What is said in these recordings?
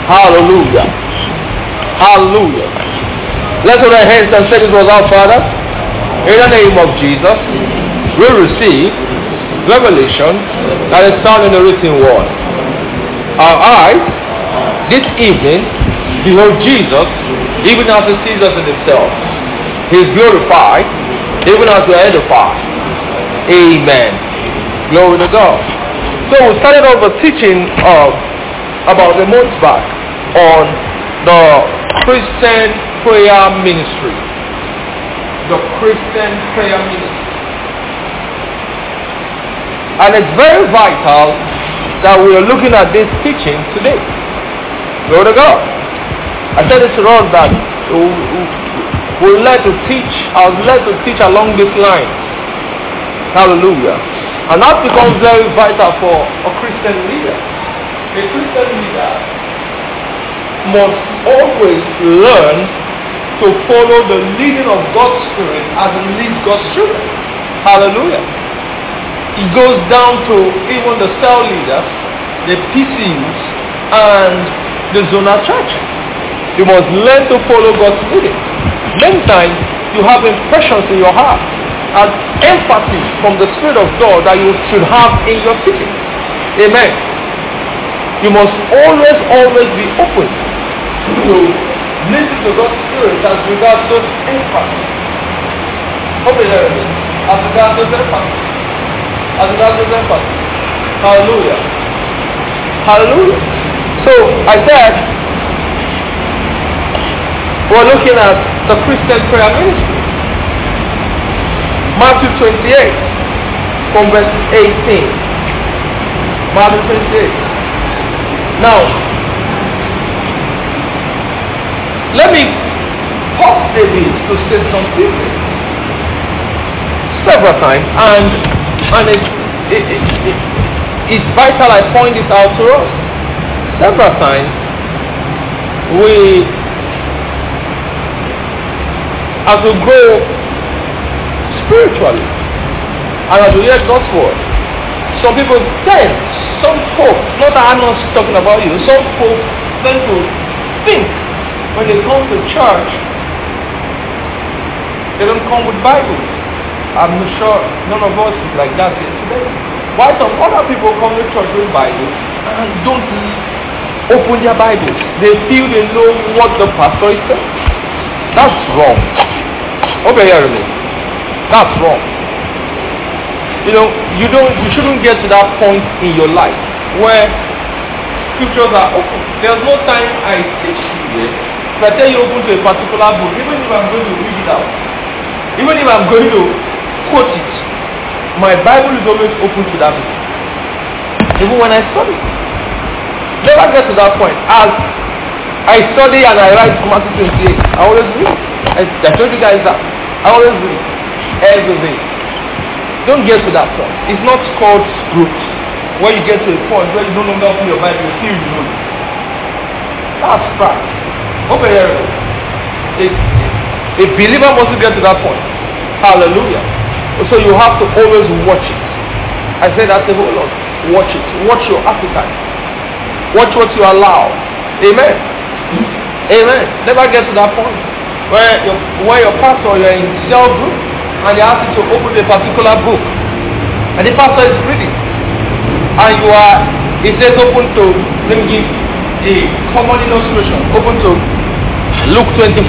Hallelujah. Hallelujah. Let's hold our hands and say this was our Father. In the name of Jesus, we receive revelation that is found in the written word. Our eyes this evening behold Jesus, even as he sees us in himself. He is glorified, even as we are edified. Amen. Glory to God. So we started off a teaching about a month back on the Christian prayer ministry. The Christian prayer ministry. And it's very vital that we are looking at this teaching today. Glory to God. I said this to us that we'll learn to teach. I was led to teach along this line. Hallelujah. And that becomes very vital for a Christian leader. A Christian leader must always learn to follow the leading of God's Spirit as he leads God's children. Hallelujah. It goes down to even the cell leaders, the PCUs, and the zonal churches. You must learn to follow God's leading. Many times you have impressions in your heart and empathy from the Spirit of God that you should have in your city. Amen. You must always be open to listen to God's Spirit as regards those empathy. Open there again. As regards those empathy. As regards those empathy. Hallelujah. Hallelujah. So I said we're looking at the Christian prayer ministry. Matthew 28 from verse 18. Matthew 28. Now, let me pause a bit to say something several times, and it's vital I point this out to us. Several times, as we grow spiritually, and as we hear God's word, some people some folk, not that I'm not talking about you, some folk tend to think when they come to church, they don't come with Bibles. I'm not sure none of us is like that here today. Why some other people come to church with Bibles and don't open their Bibles? They feel they know what the pastor is saying. That's wrong. Okay, hear me. That's wrong. You shouldn't get to that point in your life where scriptures are open. There's no time I teach you here. If I tell you open to a particular book, even if I'm going to read it out, even if I'm going to quote it, my Bible is always open to that book. Even when I study. Never get to that point. As I study and I write Matthew 28, I always read. I told you guys that. I always read. Every day. Don't get to that point. It's not called growth. Where you get to a point where you no longer open your Bible, you feel you know it. That's pride. Over here. A believer must get to that point. Hallelujah. So you have to always watch it. I say that a whole lot. Watch it. Watch your appetite. Watch what you allow. Amen. Amen. Never get to that point where your pastor, you're in cell group, and they ask you to open a particular book, and the pastor is reading, and it says open to, let me give a common illustration, open to Luke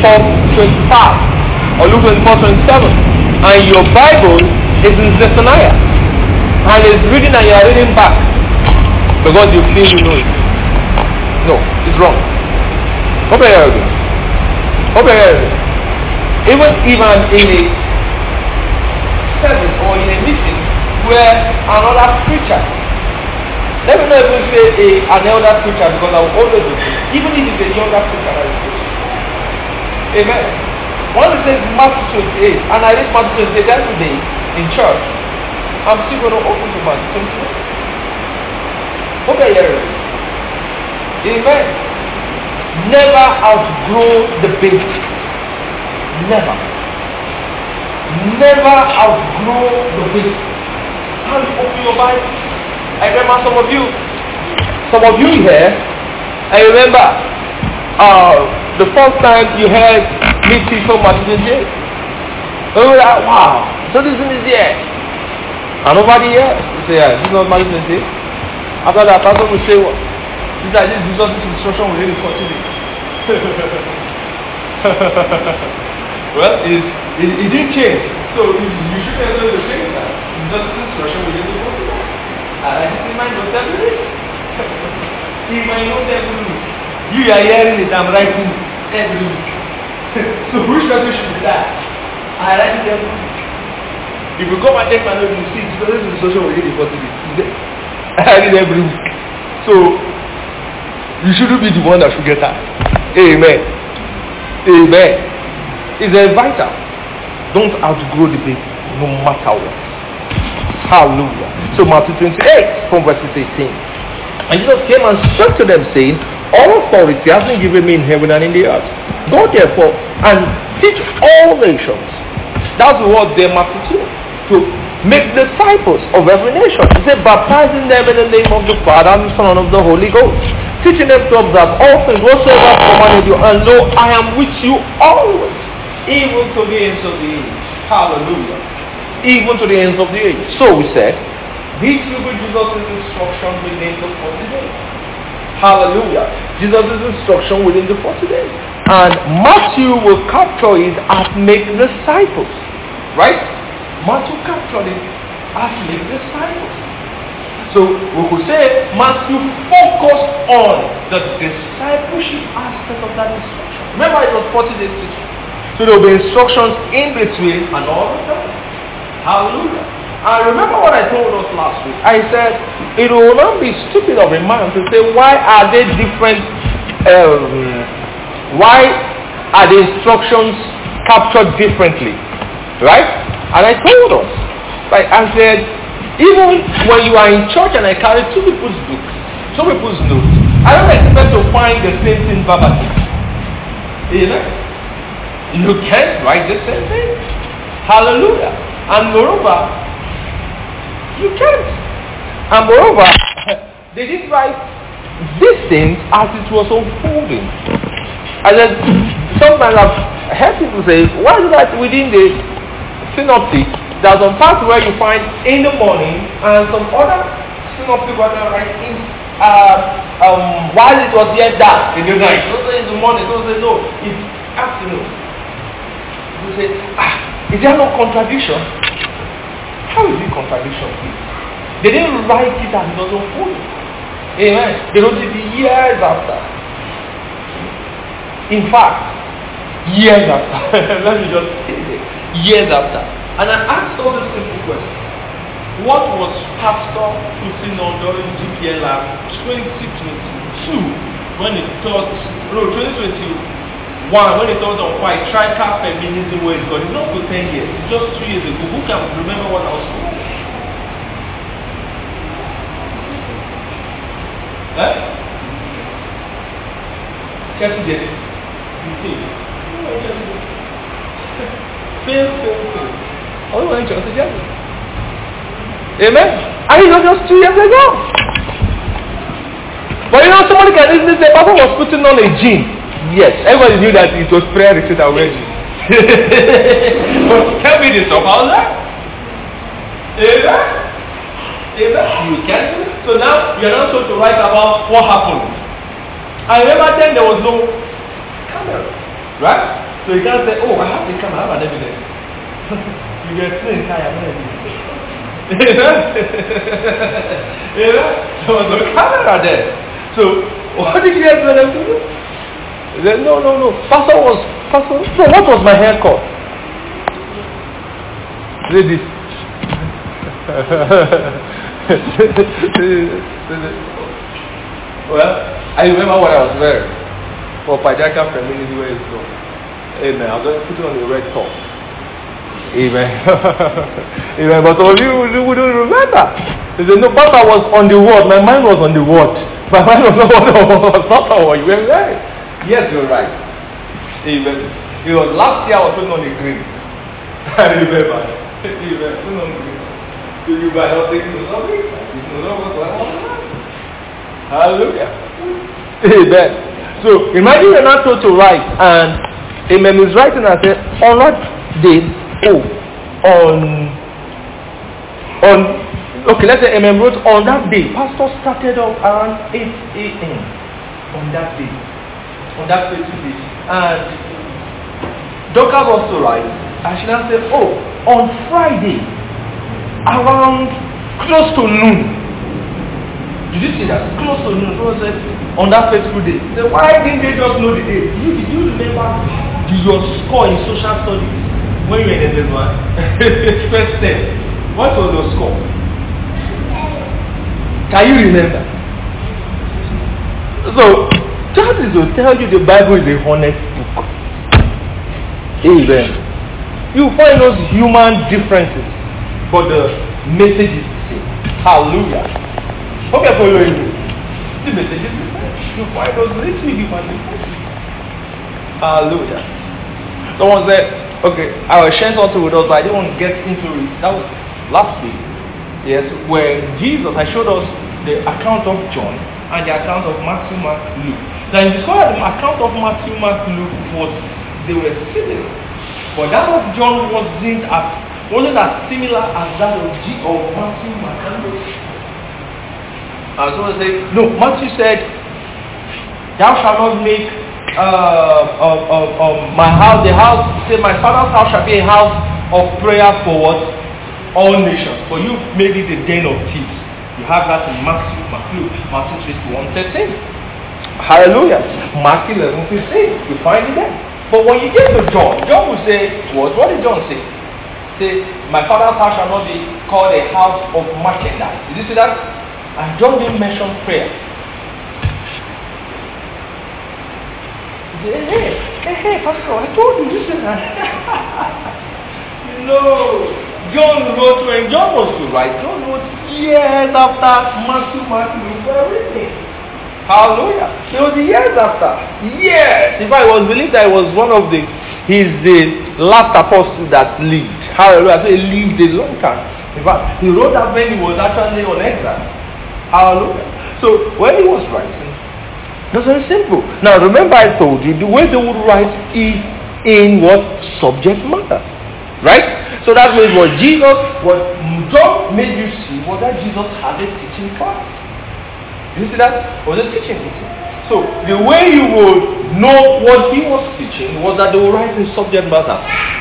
24:25 or Luke 24:27, and your Bible is in Zephaniah, and it's reading and you are reading back because you feel you know it. No, it's wrong. Open here again. Open here again. Even in a service or in a meeting where another preacher, let me not even say an elder preacher because I will always do it, even if it's a younger preacher that is preaching. Amen. Once it says Matthew 28, and I read Matthew 28 every day in church, I'm still going to open to Matthew 28. Okay, here. Amen. Never outgrow the basics. Never. Never outgrow the basics. How you open your Bible? I remember some of you here, I remember the first time you heard me teach from Martin J. Oh, wow, so this thing is here. And nobody here, you say, yeah, this is not Martin J. After that, pastor will say, what? This is Jesus' instruction within the 40 days. Well, it didn't change. So you should have done the same time. Jesus' instruction within the 40 days. And I think he might not tell you this. He might not tell you. You are hearing it, I'm writing every week. So which person should be that? I write it every week. If you come and take my note, you see Jesus' instruction within the 40 days. I write it every week. So you shouldn't be the one that should get that. Amen. Amen. It's vital. Don't outgrow the baby, no matter what. Hallelujah. So Matthew 28 from verse 18. And Jesus came and spoke to them, saying, all authority has been given me in heaven and in the earth. Go therefore and teach all nations. That's what they Matthew 2. To make disciples of every nation. He said, baptizing them in the name of the Father and the Son and of the Holy Ghost. Teaching them to observe all things whatsoever I commanded you. And lo, I am with you always. Even to the ends of the age. Hallelujah. Even to the ends of the age. So we said, this will be Jesus' instruction within the 40 days. Hallelujah. Jesus' instruction within the 40 days. And Matthew will capture it as make disciples. Right? Matthew captured it as make disciples. So we could say Matthew focused on the discipleship aspect of that instruction. Remember it was 40 days teaching. So there will be instructions in between and all the time. Hallelujah. And remember what I told us last week. I said it will not be stupid of a man to say why are they different, why are the instructions captured differently, right? And I told us, like I said, even when you are in church and I carry two people's books, two people's notes, I don't expect to find the same thing verbatim. Amen. You can't write the same thing. Hallelujah. And moreover, you can't. And moreover, they didn't write these things as it was unfolding. And then sometimes I've heard people say, why is that within the synoptic, there's some parts where you find in the morning and some other synoptic where they write in while it was yet dark in the night. Don't say in the morning, don't say no, it's afternoon. You say, is there no contradiction? How is it contradiction? They didn't write it as it was unfolding. Amen. They wrote it years after. In fact, years after. Let me just say it. Years after. And I asked all this simple question. What was Pastor putting on during GPL Lab 2022 when it taught, no, 2021 when it taught on why trical feminism where it's gone? It's not for 10 years, it's just 2 years ago. Who can remember what I was doing? Huh? Chelsea did it. You see? Fail. Oh, when Chelsea did it. Amen? And it was just 2 years ago. But you know, somebody can easily say, Papa was putting on a jean. Yes, everybody knew that it was prayer retreat and wedding. But tell me this about that. Amen? Amen? You can't do it. So now, you're not supposed to write about what happened. I remember then there was no camera. Right? So you can't say, oh, I have the camera, I have an evidence. You get saying, I have an evidence. Amen? Amen? There was no camera there. So, what did you guys want them to do? He said, no. Pastor, so what was my haircut? Read this. Well, I remember what I was wearing for Pajaka feminism where it's from. Amen. I was just putting on a red top. Amen. Amen. But all you wouldn't remember. He said, no, Pastor was on the word. My mind was on the word. My mind was not on what you were wearing. Yes, you're right. Amen. It was last year I was putting on the green. I remember. Amen. Putting on the green. So you guys not taking the something? You know what happened? Hallelujah. Amen. So imagine you're not told to write, and Amen is writing and said, on what day? Okay, let's say Amen wrote on that day. Pastor started off around 8 a.m. on that day. On that fateful day. And Dorcas was to write, and she now said, on Friday, around close to noon. Did you see that? Close to noon. So said, on that fateful day. So why didn't they just know the day? Did you remember your score in social studies when you were in the one? First step. What was your score? Can you remember? So that is to tell you the Bible is a honest book. Amen. You find those human differences, but the message is the same. Hallelujah. Hope you're following me. The message is the same. You find those little human differences. Hallelujah. Someone said, okay, I will share something with us, but I didn't want to get into it. That was last week. Yes, when Jesus, I showed us the account of John and the account of Matthew, Mark, Luke. Now you discover the account of Matthew, Mark, Luke they were similar. But that of John wasn't as similar as that of Matthew, Mark, and Luke. And someone said, no, Matthew said, thou shalt not make my father's house shall be a house of prayer for what? All nations. For you made it a den of thieves. You have that in Matthew 21:13. Hallelujah. Mark 11:15. You find it there. But when you get to John will say, what did John say? Say, my father's house shall not be called a house of merchandise. Did you see that? And John didn't mention prayer. Hey, Pastor, I told you this is No. John wrote, when John was to write, John wrote years after Matthew, Mark, Luke were written. Hallelujah. It was years after. Yes. In fact, it was believed that he was he's the last apostle that lived. Hallelujah. So he lived a long time. In fact, he wrote that when he was actually on exile. Hallelujah. So when he was writing, it was very simple. Now remember I told you, the way they would write is in what? Subject matter. Right? So that means what John made you see was that Jesus had a teaching class. You see that? Was a teaching. So the way you would know what he was teaching was that they would write in subject matter.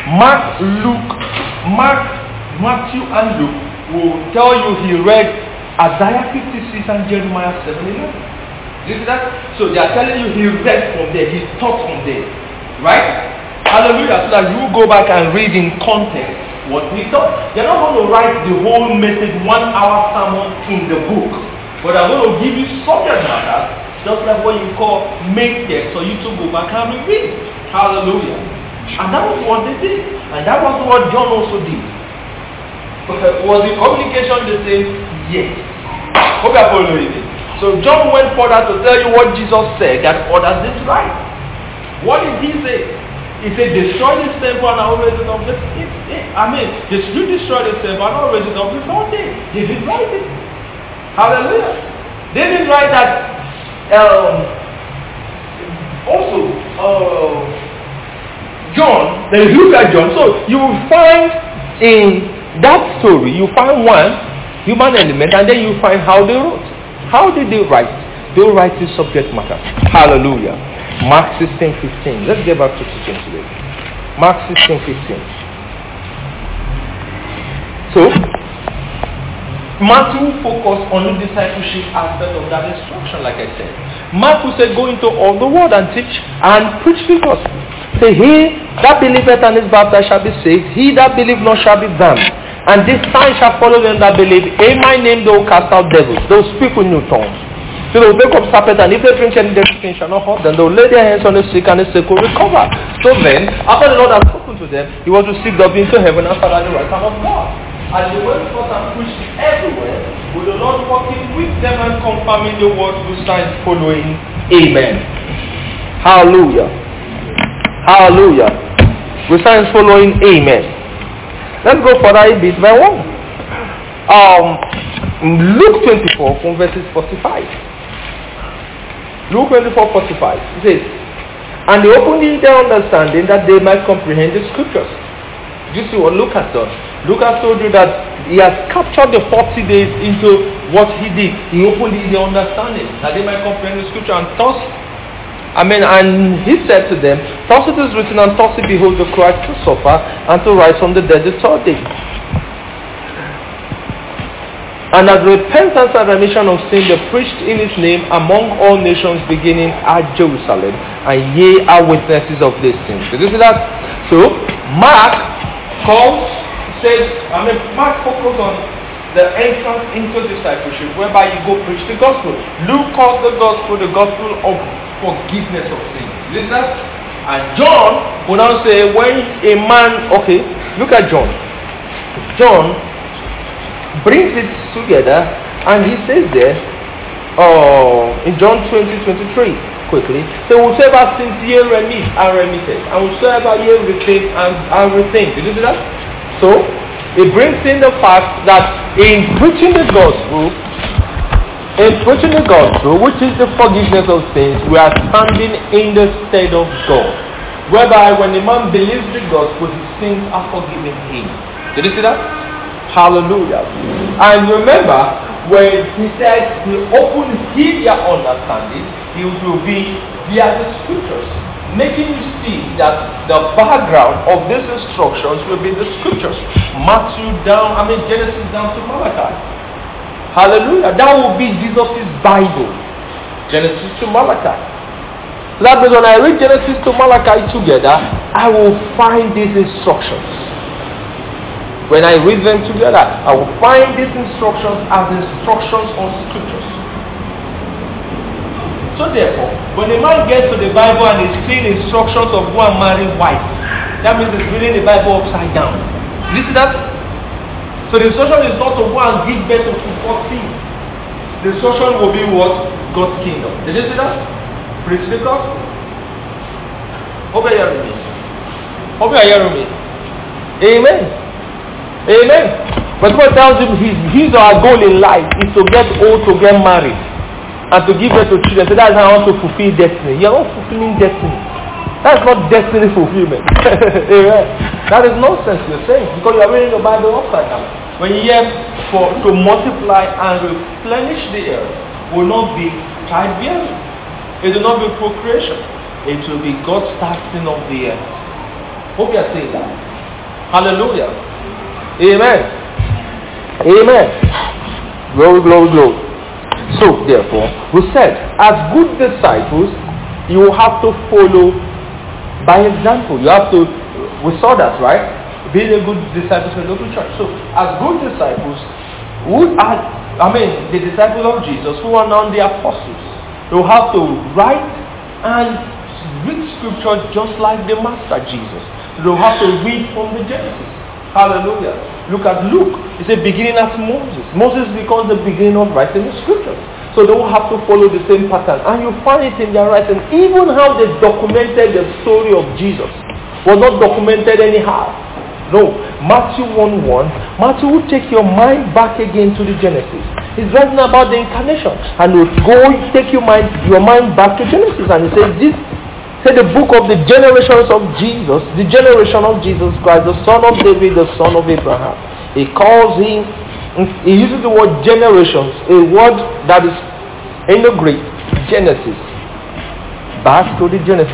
Matthew and Luke will tell you he read Isaiah 56 and Jeremiah 7:11. You see that? So they are telling you he read from there, he taught from there. Right? Hallelujah. So that you go back and read in context what he taught. They're not going to write the whole message 1 hour sermon in the book. But I'm going to give you subject matter, just like what you call main text, so you to go back and read it. Hallelujah. And that was what they did. And that was what John also did. Was the communication the same? Yes. Hope you're following it. So John went further to tell you what Jesus said that others didn't write. What did he say? He said, destroy this temple and I will raise it up. You destroy this temple and I will raise it up the third day. They didn't write it. Hallelujah. They didn't write that. John, then you look at John. So you will find in that story, you find one human element, and then you find how they wrote. How did they write? They write in subject matter. Hallelujah. Mark 16:15. Let's get back to teaching today. Mark 16:15. So, Matthew focused on the discipleship aspect of that instruction, like I said. Matthew said, go into all the world and teach and preach the gospel. Say, he that believeth and is baptized shall be saved. He that believe not shall be damned. And this sign shall follow them that believe. In my name they will cast out devils. They will speak with new tongues. So they will take up serpents, and if they drink any deadly thing shall not hurt them. They will lay their hands on the sick, and the sick will recover. So then, after the Lord had spoken to them, he was received up into heaven and sat at the right hand of God. And they went forth and preached everywhere, with the Lord working with them and confirming the word through signs following. Amen. Hallelujah. Hallelujah. With signs following. Amen. Let's go further a bit by one. Luke 24 from verses 45. Luke 24:45. It says, and they opened their understanding that they might comprehend the scriptures. You see what Luke has done? Luke has told you that he has captured the 40 days into what he did. He opened their understanding that they might comprehend the scripture, and thus, and he said to them, thus it is written, and thus he beholds the Christ to suffer and to rise from the dead the third day. And as repentance and remission of sin they preached in his name among all nations, beginning at Jerusalem, and ye are witnesses of these things. Did you see that? So Mark Mark focuses on the entrance into discipleship, whereby you go preach the gospel. Luke calls the gospel of forgiveness of sin. Did you see that? And John will now say, when a man, look at John. John brings it together, and he says there, in John 20:23, quickly, so whosoever sins ye remit and remitted, and whosoever ye retain and retain. Did you see that? So it brings in the fact that in preaching the gospel, which is the forgiveness of sins, we are standing in the stead of God, whereby when a man believes the gospel, his sins are forgiven him. Did you see that? Hallelujah. And remember, when he says he opened their understanding, it will be via the scriptures, making you see that the background of these instructions will be the scriptures. Genesis down to Malachi. Hallelujah. That will be Jesus' Bible. Genesis to Malachi. So that means when I read Genesis to Malachi together, I will find these instructions. When I read them together, I will find these instructions as instructions on scriptures. So therefore, when a man gets to the Bible and is seeing instructions of go and marry wife, that means he's reading the Bible upside down. You see that? So the instruction is not to go and give birth to 14. The instruction will be what? God's kingdom. Did you see that? Preach the gospel. Hope you are hearing me. Amen. Amen. But God tells him his or her goal in life is to get old, to get married, and to give birth to children. So that's how I want to fulfill destiny. You're not fulfilling destiny. That's not destiny fulfillment. Amen. That is nonsense you're saying, because you're reading the Bible upside down. When you hear to multiply and replenish the earth, will not be childbearing. It will not be procreation. It will be God's starting of the earth. Hope you are saying that. Hallelujah. Amen. Amen. Glory, glory, glory. So, therefore, we said, as good disciples, you will have to follow by example. You have to, we saw that, right? Being a good disciple for the local church. So, as good disciples, the disciples of Jesus, who are now the apostles, they will have to write and read scripture just like the Master Jesus. They will have to read from the Genesis. Hallelujah. Look at Luke. It's a beginning as Moses. Moses becomes the beginning of writing the scriptures. So they will have to follow the same pattern. And you find it in their writing. Even how they documented the story of Jesus was not documented anyhow. No. Matthew 1:1. Matthew will take your mind back again to the Genesis. He's writing about the incarnation. And will go take your mind back to Genesis. And he says this. Say the book of the generations of Jesus, the generation of Jesus Christ, the son of David, the son of Abraham. He calls him, he uses the word generations, a word that is in the Greek, Genesis. Back to the Genesis,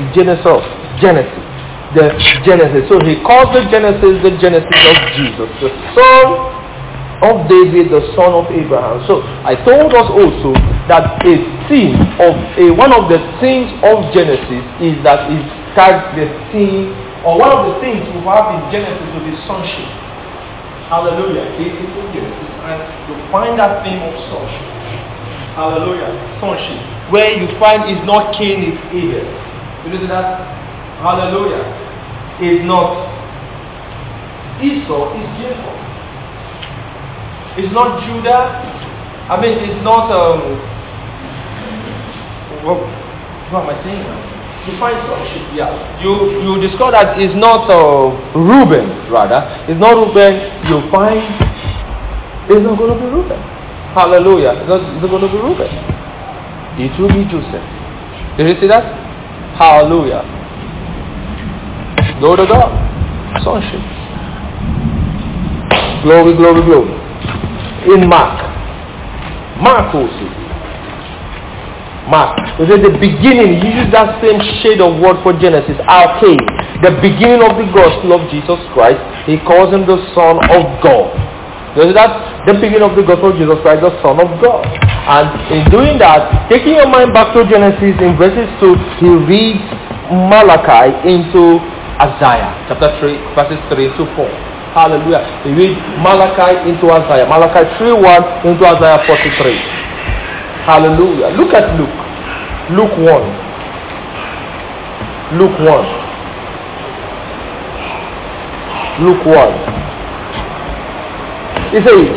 the Genesis. So he calls the Genesis of Jesus, the son of David, the son of Abraham. So I told us also that one of the themes of Genesis is that it starts the theme, or one of the things we have in Genesis will be sonship. Hallelujah. It is in Genesis, and you find that theme of sonship. Hallelujah. Sonship. Where you find it's not Cain, it's Abel. You know that? Hallelujah. It's not Esau, it's Jacob. It's not Judah. It's not what am I saying now? You find sonship, yeah. You discover that it's not Reuben, rather. It's not Reuben. You find it's not going to be Reuben. Hallelujah. It's not going to be Reuben. It will be Joseph. Did you see that? Hallelujah. Glory to God. Sonship. Glory, glory, glory. In Mark also. Mark. It is the beginning. He used that same shade of word for Genesis. Arche. The beginning of the gospel of Jesus Christ. He calls him the Son of God. Is that the beginning of the gospel of Jesus Christ, the Son of God? And in doing that, taking your mind back to Genesis in verses 2, he reads Malachi into Isaiah, chapter 3, verses 3 to 4. Hallelujah. He reads Malachi into Isaiah. Malachi 3:1 into Isaiah 43. Hallelujah. Look at Luke. Luke 1. Luke 1. Luke 1. He says,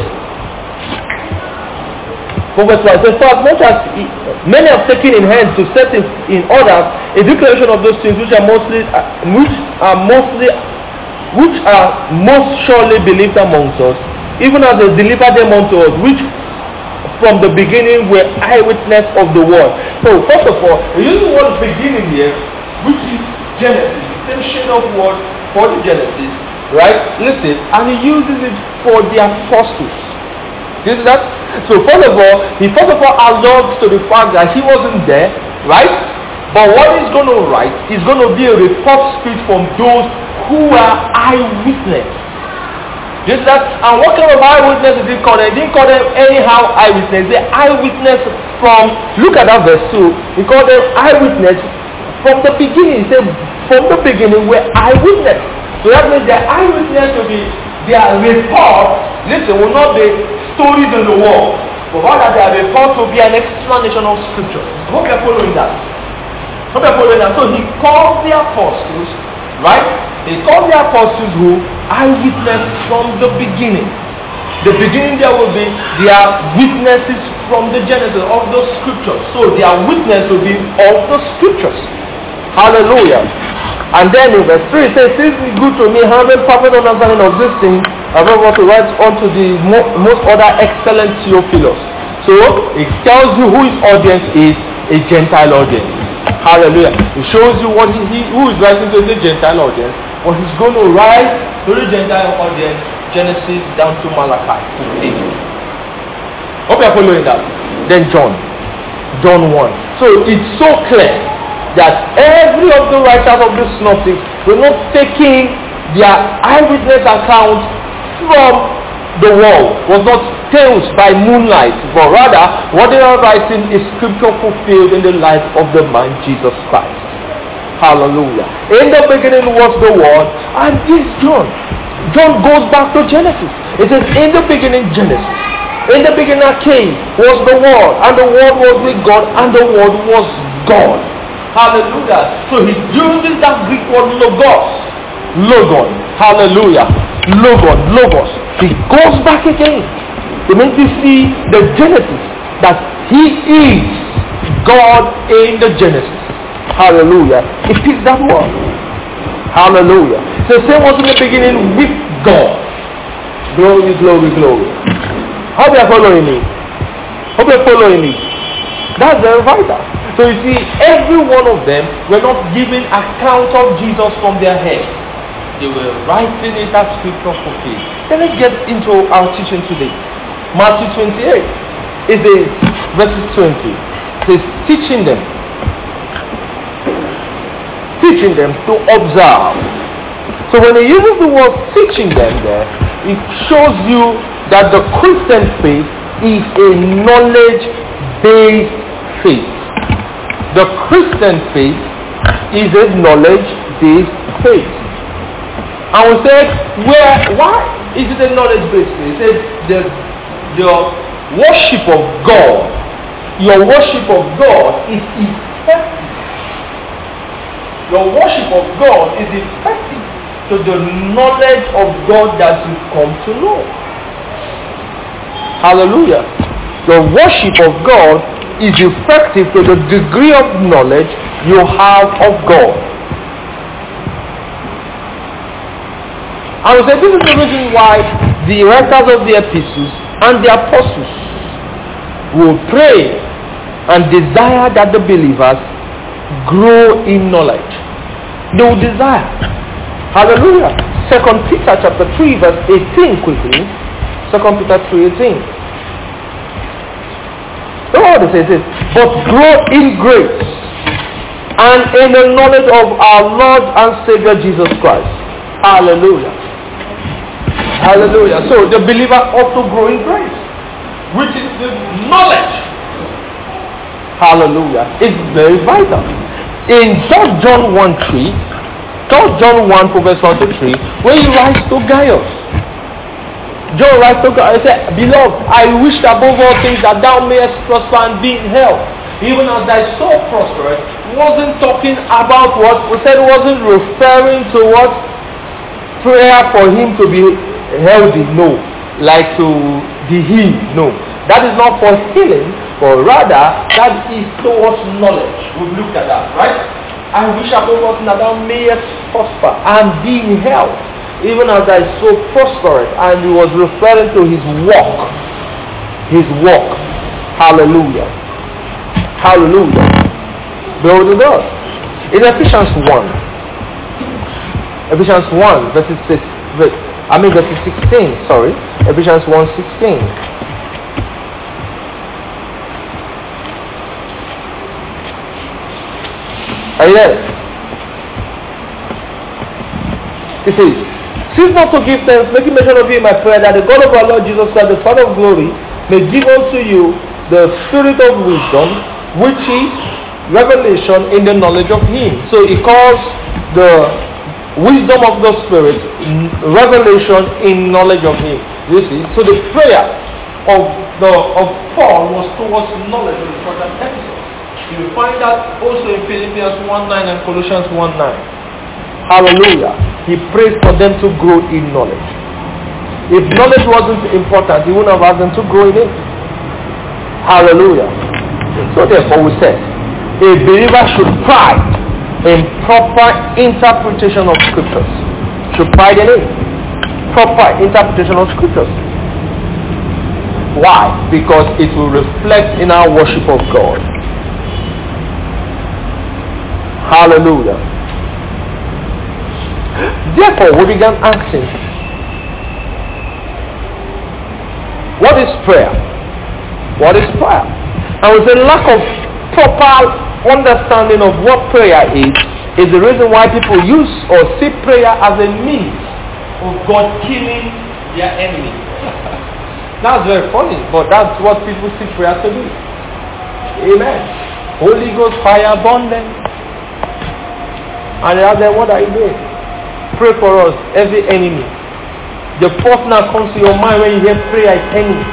for verse 1, it says, for as much as many have taken in hand to set in order a declaration of those things which are most surely believed amongst us, even as they delivered them unto us, which from the beginning were eyewitness of the word. So first of all, we use the word beginning here, which is Genesis, the same shade of word for the Genesis, right? Listen, and he uses it for the apostles. You see that? So first of all, he alludes to the fact that he wasn't there, right? But what he's going to write is going to be a report speech from those who are eyewitness. You see that? And what kind of eyewitness did he call them? He didn't call them anyhow eyewitness. The eyewitness from, look at that verse 2. He called them eyewitness from the beginning. He said, from the beginning we're eyewitness. So that means their eyewitness will be, their report, listen, will not be stories in the wall, but rather their report will be an explanation of scripture. Hope you're following that. So he calls the apostles, right? He calls the apostles who eyewitness from the beginning. The beginning there will be their witnesses from the Genesis of those scriptures. So their witness will be of the scriptures. Hallelujah. And then in verse 3 it says, "Since it is good to me, having perfect understanding of this thing, I want to write unto the most other excellent Theophilus." So it tells you who his audience is, a Gentile audience. Hallelujah. It shows you what who is writing to the Gentile audience, what he's going to write to the Gentile audience, Genesis down to Malachi 15. Hope you're following that. Then John 1. So it's so clear that every of the writers of the synoptics were not taking their eyewitness account from the world, was not tales by moonlight, but rather what they are writing is scripture fulfilled in the life of the man Jesus Christ. Hallelujah. In the beginning was the word, and this John goes back to Genesis. It says in the beginning Genesis. In the beginning came was the word, and the word was with God, and the word was God. Hallelujah. So he uses that Greek word logos. Logon. Hallelujah. Logon. Logos. He goes back again to make you see the Genesis, that he is God in the Genesis. Hallelujah. He picks that word. Hallelujah. So same was in the beginning with God. Glory, glory, glory. Hope you are following me. That's very vital. So you see, every one of them were not giving account of Jesus from their head. They were writing it as scripture fulfilled. Then let's get into our teaching today. Matthew 28 is verses 20. It says, teaching them to observe. So when he uses the word teaching them there, it shows you that the Christian faith is a knowledge-based faith. The Christian faith is a knowledge-based faith. And we said, why is it a knowledge-based faith? It said, your worship of God is effective. Your worship of God is effective to the knowledge of God that you come to know. Hallelujah. Your worship of God is effective to the degree of knowledge you have of God. And we say this is the reason why the writers of the epistles and the apostles will pray and desire that the believers grow in knowledge. They will desire. Hallelujah. 2 Peter chapter 3 verse 18 quickly. 2 Peter 3:18. The Lord says this, but grow in grace and in the knowledge of our Lord and Savior Jesus Christ. Hallelujah. Hallelujah. So the believer ought to grow in grace, which is the knowledge. Hallelujah. It's very vital. In 3 John 1:3, 3 John 1 verse 1 to 3, when he writes to Gaius, John writes to Gaius, he said, beloved, I wish above all things that thou mayest prosper and be in health, even as thy soul prospereth. Wasn't talking about what? We said it wasn't referring to what? Prayer for him to be healthy, no. Like to be healed, no. That is not for healing, but rather that is towards knowledge. We've looked at that, right? I wish above all things that thou mayest prosper and be in health, even as thy soul prospereth. And he was referring to his walk. His walk. Hallelujah. Hallelujah. Glory to God. In Ephesians 1. Ephesians 1 verses 16. Sorry. Ephesians 1:16. Are you there? It says, cease not to give thanks, making mention of you in my prayer, that the God of our Lord Jesus Christ, the Father of glory, may give unto you the spirit of wisdom, which is revelation in the knowledge of him. So he calls the wisdom of the spirit revelation in knowledge of him. You see, so the prayer of Paul was towards knowledge of the important Ephesus. You find that also in Philippians 1:9 and Colossians 1:9. Hallelujah. He prayed for them to grow in knowledge. If knowledge wasn't important, he wouldn't have asked them to grow in it. Hallelujah. So therefore we said, a believer should pride in proper interpretation of scriptures. Should pride in it. Proper interpretation of scriptures. Why? Because it will reflect in our worship of God. Hallelujah. Therefore, we began asking, what is prayer? What is prayer? And with a lack of proper understanding of what prayer is the reason why people use or see prayer as a means of God killing their enemies. That's very funny, but that's what people see prayer to do. Amen. Holy Ghost fire burn them. And they ask them, what are you doing? Pray for us, every enemy. The first that comes to your mind when you hear prayer is enemy.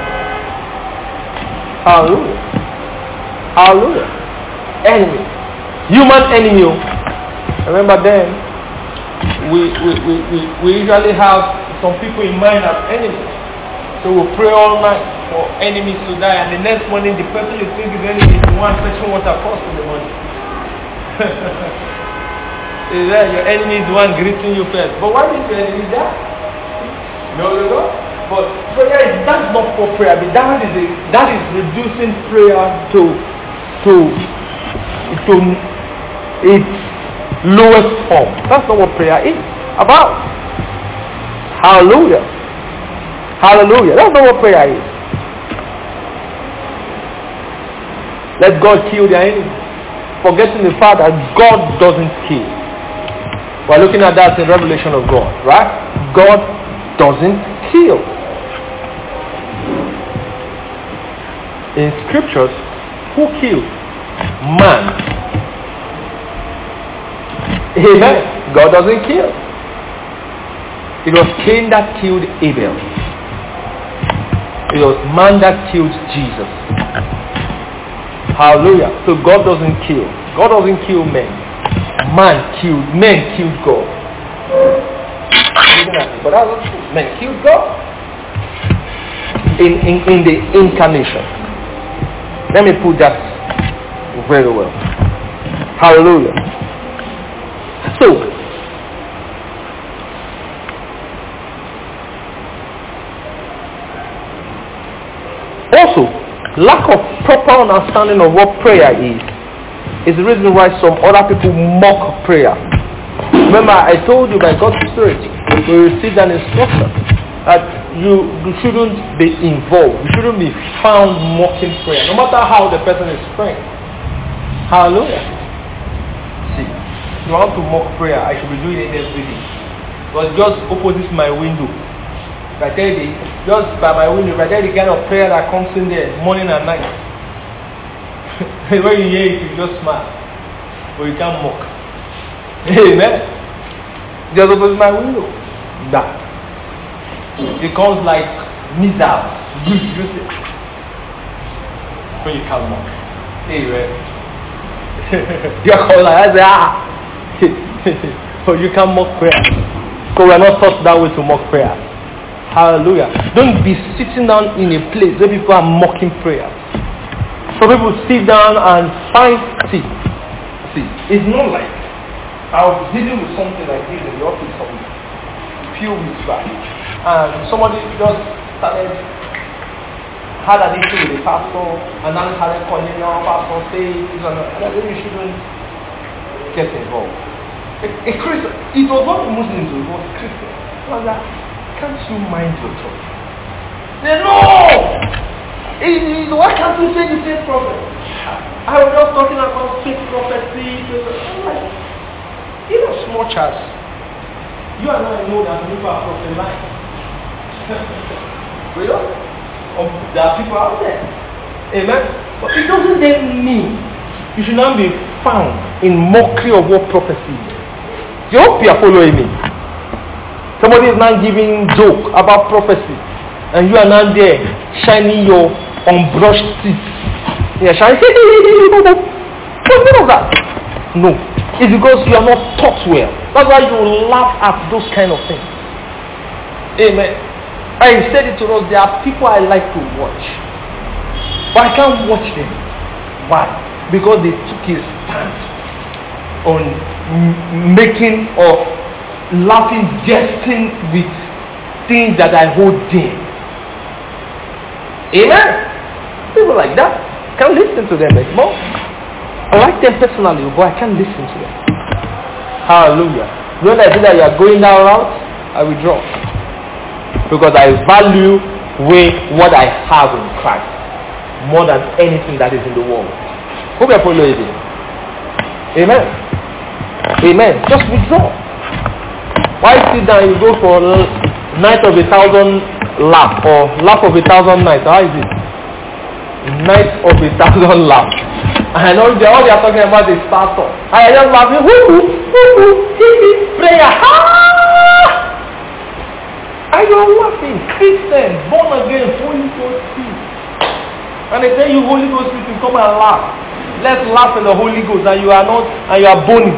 Hallelujah. Hallelujah. Enemy. Human enemy. Remember then, we usually have some people in mind as enemies. So we pray all night for enemies to die, and the next morning the person you think is enemy is the one fetching water first in the morning. Is that your enemy is the one greeting you first? But why did your enemy die? No. But prayer is, that's not for prayer. But that is reducing prayer to its lowest form. That's not what prayer is about. Hallelujah. Hallelujah. That's not what prayer is. Let God kill their enemy. Forgetting the fact that God doesn't kill. We're looking at that in Revelation of God, right? God doesn't kill. In scriptures, who killed? Man. Amen. God doesn't kill. It was Cain that killed Abel. It was man that killed Jesus. Hallelujah. So God doesn't kill. God doesn't kill men. Men killed God. But that was true. Men killed God. In the incarnation. Let me put that very well. Hallelujah. So, also, lack of proper understanding of what prayer is is the reason why some other people mock prayer. Remember, I told you by God's Spirit, we received an instruction that you shouldn't be involved. You shouldn't be found mocking prayer, no matter how the person is praying. Hallelujah. See, if you want to mock prayer, I should be doing it every day. But just opposite my window. If I tell you, just by my window, if I tell you the kind of prayer that comes in there morning and night, when you hear it, you just smile. But you can't mock. Amen. Just opposite my window. That. It comes like missiles. You see. When you can't mock. Amen. You're calling like that. So you can't mock prayer. So we are not taught that way to mock prayer. Hallelujah. Don't be sitting down in a place where people are mocking prayer. Some people sit down and find. See, it's not like I was dealing with something like this in the office a few weeks back, and somebody just had an issue with the pastor, and then started calling our pastor, say this and that. And I said you shouldn't get involved. A Christian, it was not Muslims, it was Christians. I was like, can't you mind your church? They no! Why can't you say the same prophet? I was just talking about fake prophecy. I'm like, in as much as you and I know that people are prophesying. Really? There are people out there. Amen? But it doesn't then mean you should not be found in mockery of what prophecy is. You hope you are following me. Somebody is now giving joke about prophecy, and you are now there shining your unbrushed teeth. Yeah, shining. What's none of that? No. It's because you are not taught well. That's why you laugh at those kind of things. Amen. I said it to us, there are people I like to watch, but I can't watch them. Why? Because they took a stand on making or laughing, jesting with things that I hold dear. Amen. People like that, I can't listen to them anymore. I like them personally, but I can't listen to them. Hallelujah. When I see that you are going that route, I withdraw. Because I value what I have in Christ more than anything that is in the world. Hope you are following me. Amen. Amen. Just withdraw. Why sit down? You go for night of 1,000 laugh or laugh of 1,000 nights. How is it? Night of 1,000 laugh. I know all they are talking about is pastor. I just laughing. Prayer. I am laughing. Christian, born again, Holy Ghost Spirit. And they tell you Holy Ghost Spirit, come and laugh. Let's laugh in the Holy Ghost, and you are not, and you are boning.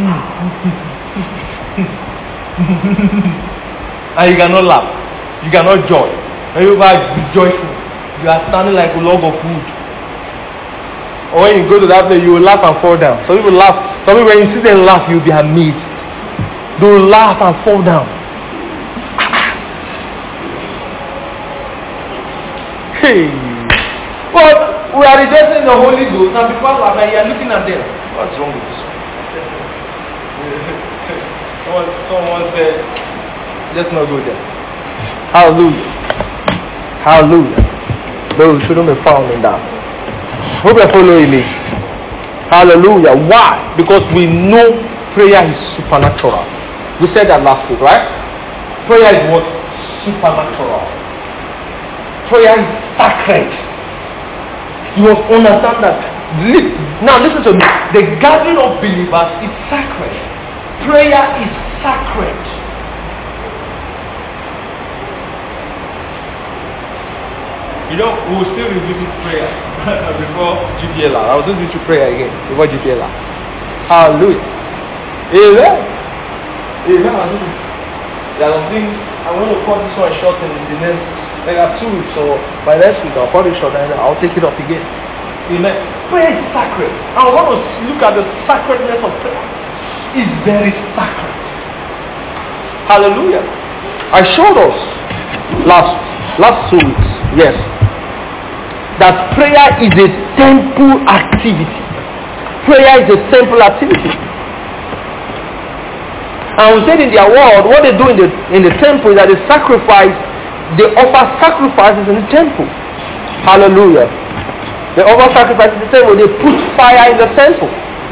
And you cannot laugh. You cannot joy. And you are rejoicing. You are standing like a log of wood. Or when you go to that place, you will laugh and fall down. Some people laugh. Some people, when you see them laugh, you'll be amazed. They will laugh and fall down. Hey. But we are rejoicing in the Holy Ghost, and people are like, you are looking at them. What's wrong with this one? Someone said, let's not go there. Hallelujah. Hallelujah. Those shouldn't be found in that. Hope you're following me. Hallelujah. Why? Because we know prayer is supernatural. We said that last week, right? Prayer is what? Supernatural. Prayer is sacred. You must understand that. Now listen to me. The gathering of believers is sacred. Prayer is sacred. You know, we will still revisit prayer before GPLR. I was going to do prayer again before GPLR. Hallelujah. Amen. Amen. There are some things I want to cut this one short in the next, like 2 weeks, so by next week I'll cut it short and I'll take it up again. Amen. Prayer is sacred. I want to look at the sacredness of prayer. It's very sacred. Hallelujah. I showed us last 2 weeks, yes, that prayer is a temple activity. prayer is a temple activity. And we said in their world, what they do in the temple is that they offer sacrifices in the temple. Hallelujah. They offer sacrifices in the temple. They put fire in the temple.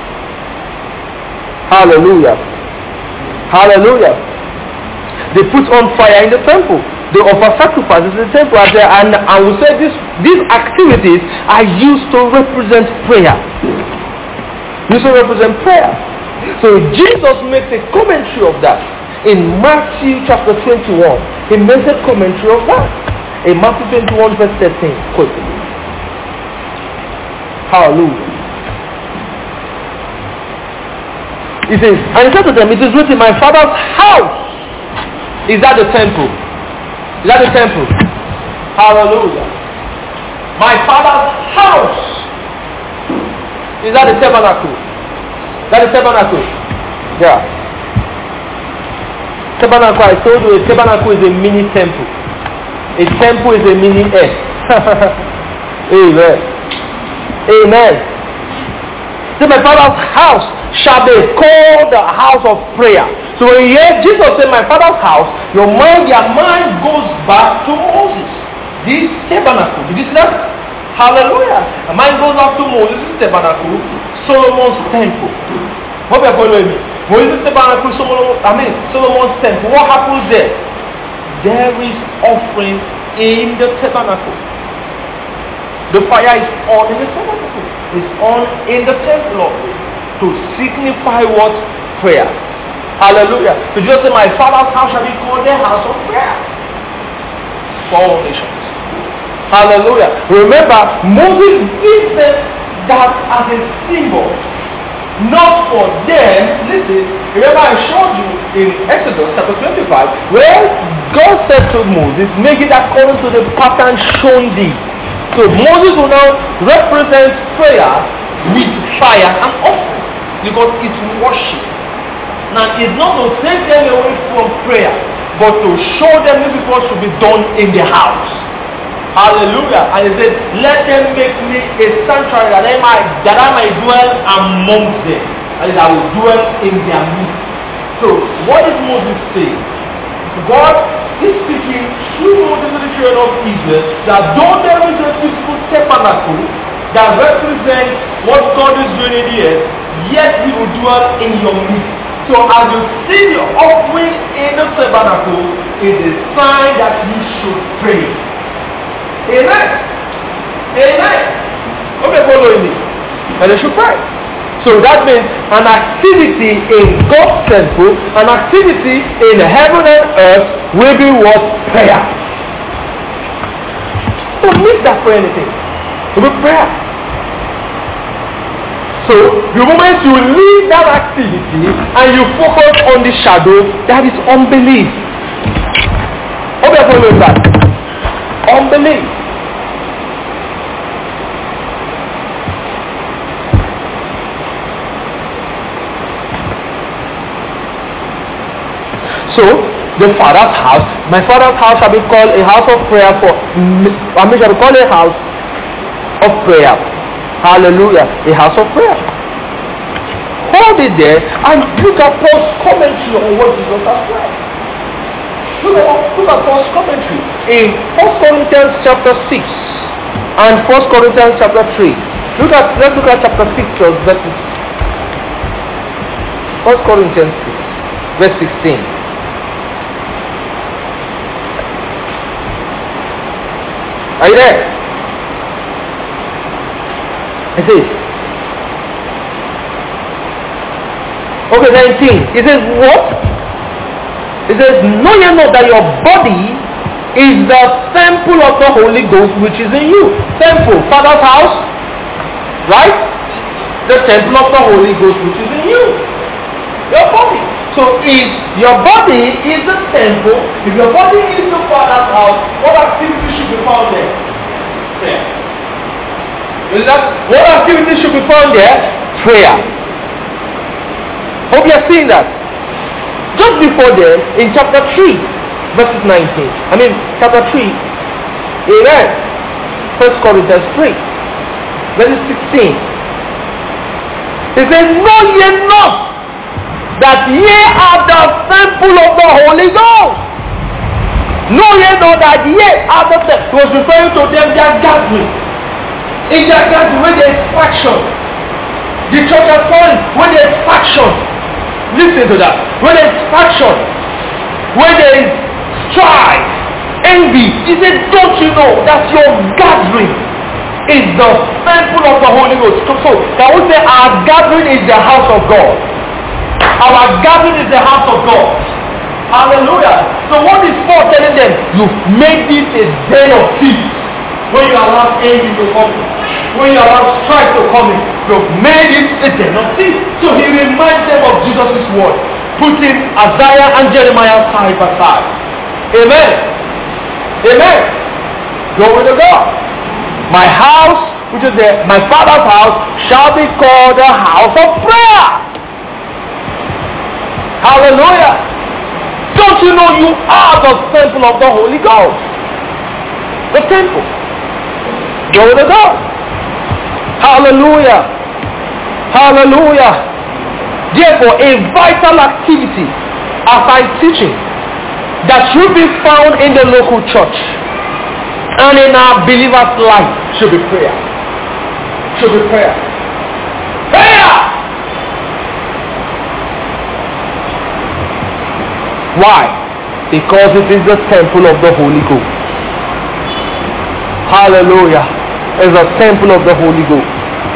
Hallelujah. Hallelujah. They put on fire in the temple. They offer sacrifices in the temple. And we say these activities are used to represent prayer. Used to represent prayer. So Jesus makes a commentary of that. In Matthew chapter 21, he makes a commentary of that. In Matthew 21 verse 13, quickly. Hallelujah. He says, and he said to them, it is written, my Father's house is that the temple. Is that the temple? Hallelujah. My Father's house is that the tabernacle. That is tabernacle. Yeah. Tabernacle, I told you, a tabernacle is a mini temple. A temple is a mini earth. Amen. Amen. So my Father's house shall be called the house of prayer. So when you hear Jesus say my Father's house, your mind goes back to Moses. This tabernacle. Did you see that? Hallelujah. The mind goes back to Moses' tabernacle, Solomon's temple. Hope you're following me. Moses' tabernacle, Solomon's temple. What happens there? There is offering in the tabernacle. The fire is on in the tabernacle. It's on in the temple to signify what? Prayer. Hallelujah. So just say, my Father's house shall be called the house of prayer for all nations. Hallelujah. Remember, Moses gives them that as a symbol. Not for them. Listen, remember I showed you in Exodus chapter 25 where God said to Moses, make it according to the pattern shown thee. So Moses will now represent prayer with fire and offering because it's worship. Now it's not to take them away from prayer, but to show them this is what should be done in the house. Hallelujah. And he said, let them make me a sanctuary that I might dwell amongst them. And I will dwell in their midst. So what is Moses saying? God is speaking through Moses to the children of Israel that though there is a physical tabernacle that represents what God is doing in the earth, yet he will dwell in your midst. So as you see the offering in the tabernacle, it is a sign that you should pray. Amen. Amen. Okay, following me. And they should pray. So that means an activity in God's temple, an activity in heaven and earth will be what? Prayer. Don't miss that for anything. It will be prayer. So the moment you leave that activity and you focus on the shadow, that is unbelief. Hope you're following that. Unbelief. So the Father's house, my Father's house shall be called a house of prayer shall be called a house of prayer. Hallelujah. A house of prayer. Hold it there and look at Paul's commentary on what Jesus has said. Look at Paul's commentary in 1 Corinthians chapter 6 and 1 Corinthians chapter 3. Let's look at chapter 6 verses. 1 Corinthians 6 verse 16. Are you there? It says, okay, 19. It says what? It says, know ye not that your body is the temple of the Holy Ghost which is in you. Temple, Father's house, right? The temple of the Holy Ghost which is in you. Your body. So if your body is the temple, if your body is the Father's house, what activity should be found there? Prayer. What activity should be found there? Prayer. Hope you are seeing that. Just before there, in chapter 3, verses 19. Chapter 3. Amen. 1 Corinthians 3, verses 16. He says, know ye not that ye are the temple of the Holy Ghost? Know ye not that ye are the temple? He was referring to them, their gathering. In their gathering, where there is faction. The church of Corinth, where there is faction. Listen to that. Where there is faction, where there is strife, envy. He said, don't you know that your gathering is the temple of the Holy Ghost? So can we say our gathering is the house of God? Our gathering is the house of God. Hallelujah. So what is Paul telling them? You've made this a den of thieves. When you allow envy to come in, when you allow strife to come in, you've made it a den of thieves. So he reminds them of Jesus' word, putting Isaiah and Jeremiah side by side. Amen. Amen. Glory to God. My house, which is my Father's house, shall be called a house of prayer. Hallelujah. Don't you know you are the temple of the Holy Ghost? The temple. Glory to God. Hallelujah. Hallelujah. Therefore, a vital activity aside teaching that should be found in the local church and in our believers' life should be prayer. Should be prayer. Prayer! Why? Because it is the temple of the Holy Ghost. Hallelujah. It's a temple of the Holy Ghost.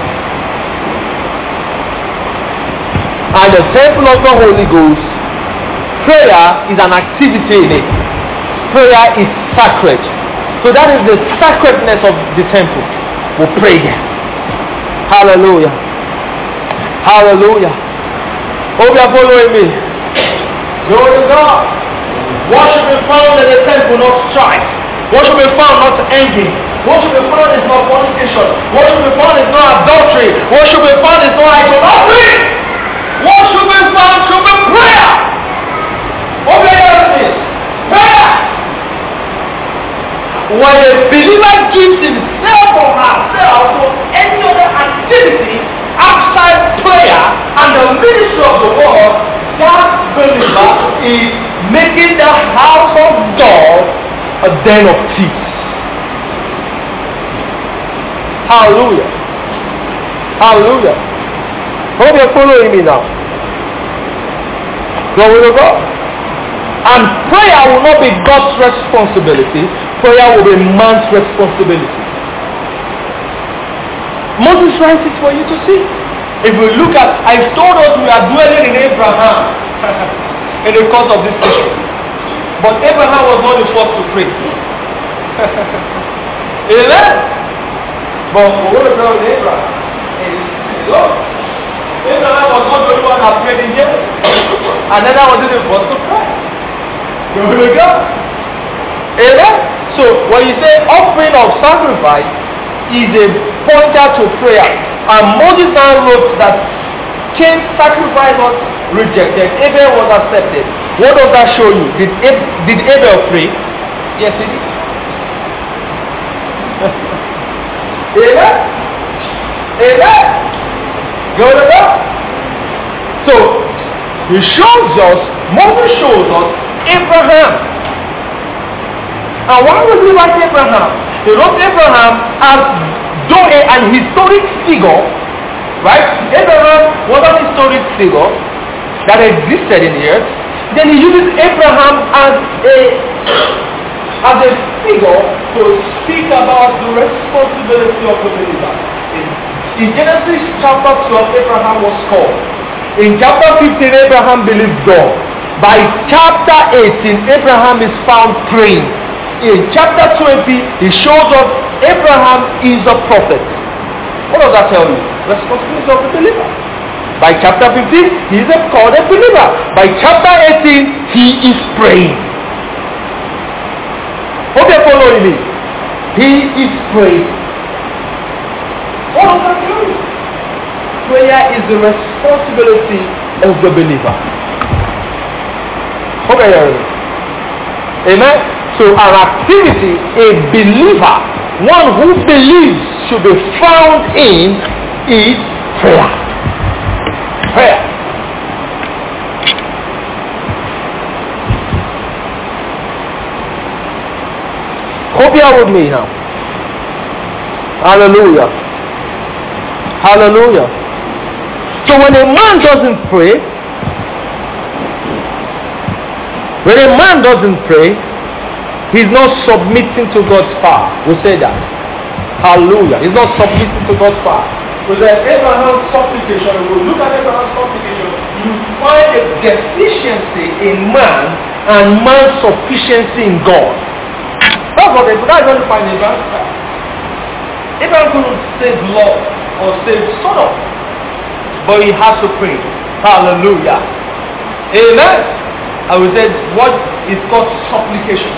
And the temple of the Holy Ghost, prayer is an activity in it. Prayer is sacred. So that is the sacredness of the temple. We pray there. Hallelujah. Hallelujah. Hope you are following me. Glory to God. What should be found in the temple, not strife. What should be found, not envy. What should be found is not fornication. What should be found is not adultery. What should be found is not idolatry. What should be found should be prayer. What we are doing? Prayer. When a believer gives himself or herself to any other activity outside prayer and the ministry of the word, that believer is making the house of God a den of thieves. Hallelujah. Hallelujah. Hope you're following me now. Glory to God. And prayer will not be God's responsibility. Prayer will be man's responsibility. Moses writes it for you to see. If we look at, I told us we are dwelling in Abraham in the course of this session. But Abraham was not the first to pray. Amen? But we're going to pray with Abraham. Abraham was not the only one that prayed in here. And then I was the first to pray. Glory to God. Amen? So when you say offering of sacrifice is a pointer to prayer. And Moses now wrote that Cain's sacrifice was rejected, Abel was accepted. What does that show you? Did Abel pray? Yes, he did. Amen? Amen? Go to God. So, he shows us, Moses shows us Abraham. And why was he like Abraham? He wrote Abraham as though an historic figure, right? Abraham was an historic figure that existed in the earth. Then he uses Abraham as a figure to speak about the responsibility of the believer. In Genesis chapter 12, Abraham was called. In chapter 15, Abraham believed God. By chapter 18, Abraham is found praying. In chapter 20, he shows us Abraham is a prophet. What does that tell you? Responsibility of the believer. By chapter 15, he is called a believer. By chapter 18, he is praying. Hope you're following me. He is praying. What does that tell you? Prayer is the responsibility of the believer. Hope you're hearing me. Amen. So an activity a believer, one who believes, should be found in is prayer. prayer. Hope you are with me now. Hallelujah. Hallelujah. So when a man doesn't pray, he's not submitting to God's power. We say that. Hallelujah. He's not submitting to God's power. With Abraham's supplication, we look at Abraham's supplication, you find a deficiency in man and man's sufficiency in God. That's what you find in Abraham's prayer. Abraham couldn't save Lot or save Sodom, but he has to pray. Hallelujah. Amen. I will say what is called supplication.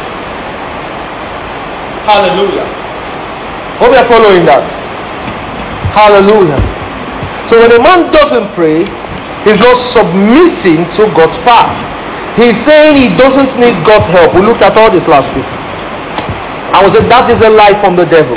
Hallelujah. Hope you are following that. Hallelujah. So when a man doesn't pray, he's not submitting to God's power. He's saying he doesn't need God's help. We looked at all this last week. I would say that is a lie from the devil.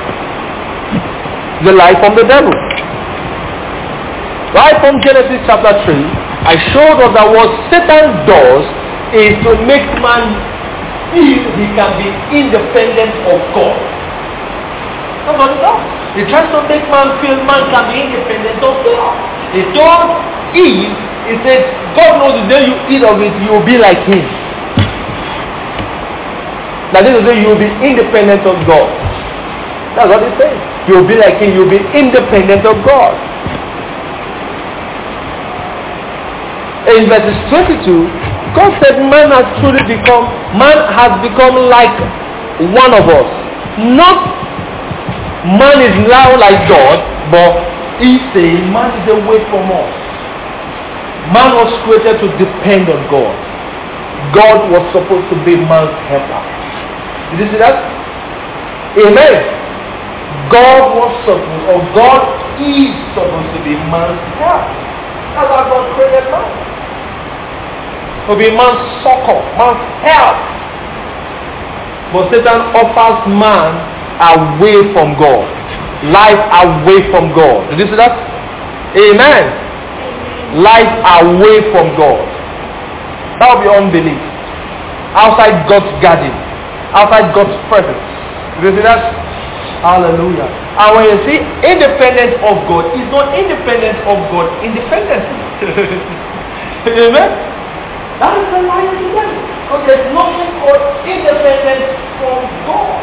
The lie from the devil. Right from Genesis chapter 3, I showed us that what Satan does is to make man feel he can be independent of God. That's what he does. He tries to make man feel man can be independent of God. He told Eve, he said, God knows the day you eat of it, you will be like him. That is to say, you will be independent of God. That's what he says. You will be like him, you will be independent of God. In verses 22, God said man has become like one of us. Not man is now like God, but he's saying man is away from us. Man was created to depend on God. God was supposed to be man's helper. Did you see that? Amen. God is supposed to be man's help. That's why God created man. To be man's succor, man's help. But Satan offers man away from God. Life away from God. Did you see that? Amen. Life away from God. That will be unbelief. Outside God's garden. Outside God's presence. Did you see that? Hallelujah. And when you see independence of God, it's not independence of God, independence. Amen? That is the lie of the devil. Because there's nothing called independence from God.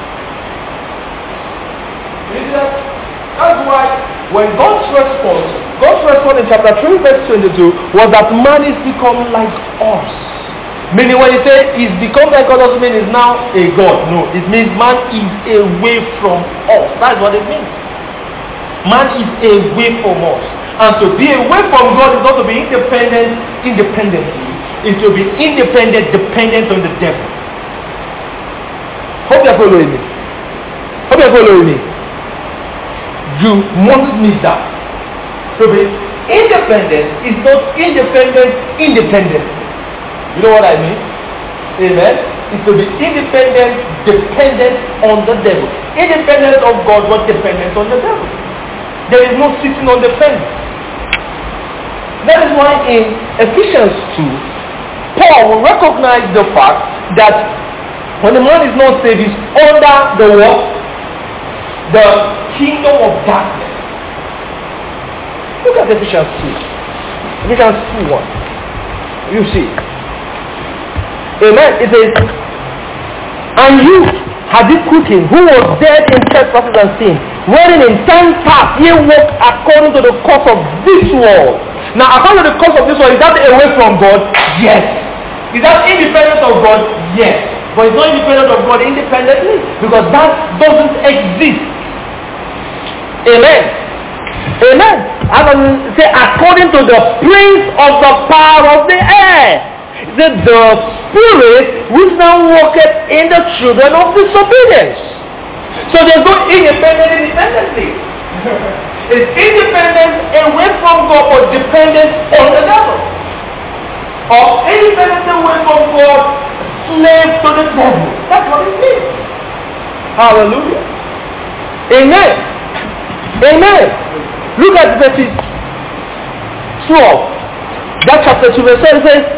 You see that? That's why when God's response in chapter 3 verse 22 was that man is become like us. Meaning when he said he's become like God doesn't mean he's now a God. No, it means man is away from us. That's what it means. Man is away from us. And to be away from God is not to be independent independently. It's to be independent dependent on the devil. Hope you're following me. Hope you're following me. You must need that. To be independent is not independent. You know what I mean? Amen? It's to be independent, dependent on the devil. Independent of God, but dependent on the devil. There is no sitting on the fence. That is why in Ephesians 2, Paul will recognize the fact that when the man is not saved, he's under the what? The kingdom of darkness. Look at Ephesians 2. Ephesians 2:1. You see. Amen. It says, and you had it quickened, who was dead in trespasses and sin, wherein in time past ye walked according to the course of this world. Now, according to the course of this world, is that away from God? Yes. Is that independent of God? Yes. But it's not independent of God independently, because that doesn't exist. Amen. Amen. I can say according to the prince of the power of the air. The spirit which now worketh in the children of disobedience. So there's no independently. It's independent away from God, but dependent on the devil. Or independent away from God, slave to the devil. That's what it means. Hallelujah. Amen. Amen. Look at verses 12, that chapter 2 verse 7 says,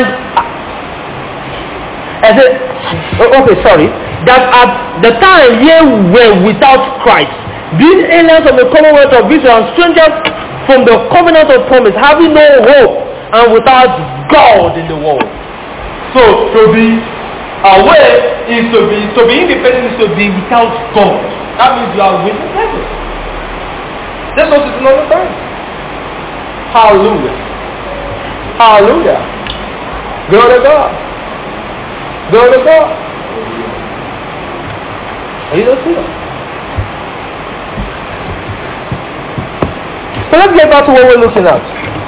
that at the time ye were without Christ, being aliens of the commonwealth of Israel and strangers from the covenant of promise, having no hope and without God in the world. So to be aware is to be independent is to be without God. That means you are without heaven. That's what it's not about. Hallelujah. Hallelujah. Glory to God. Glory to God. Are you not seeing? So let's get back to what we're looking at.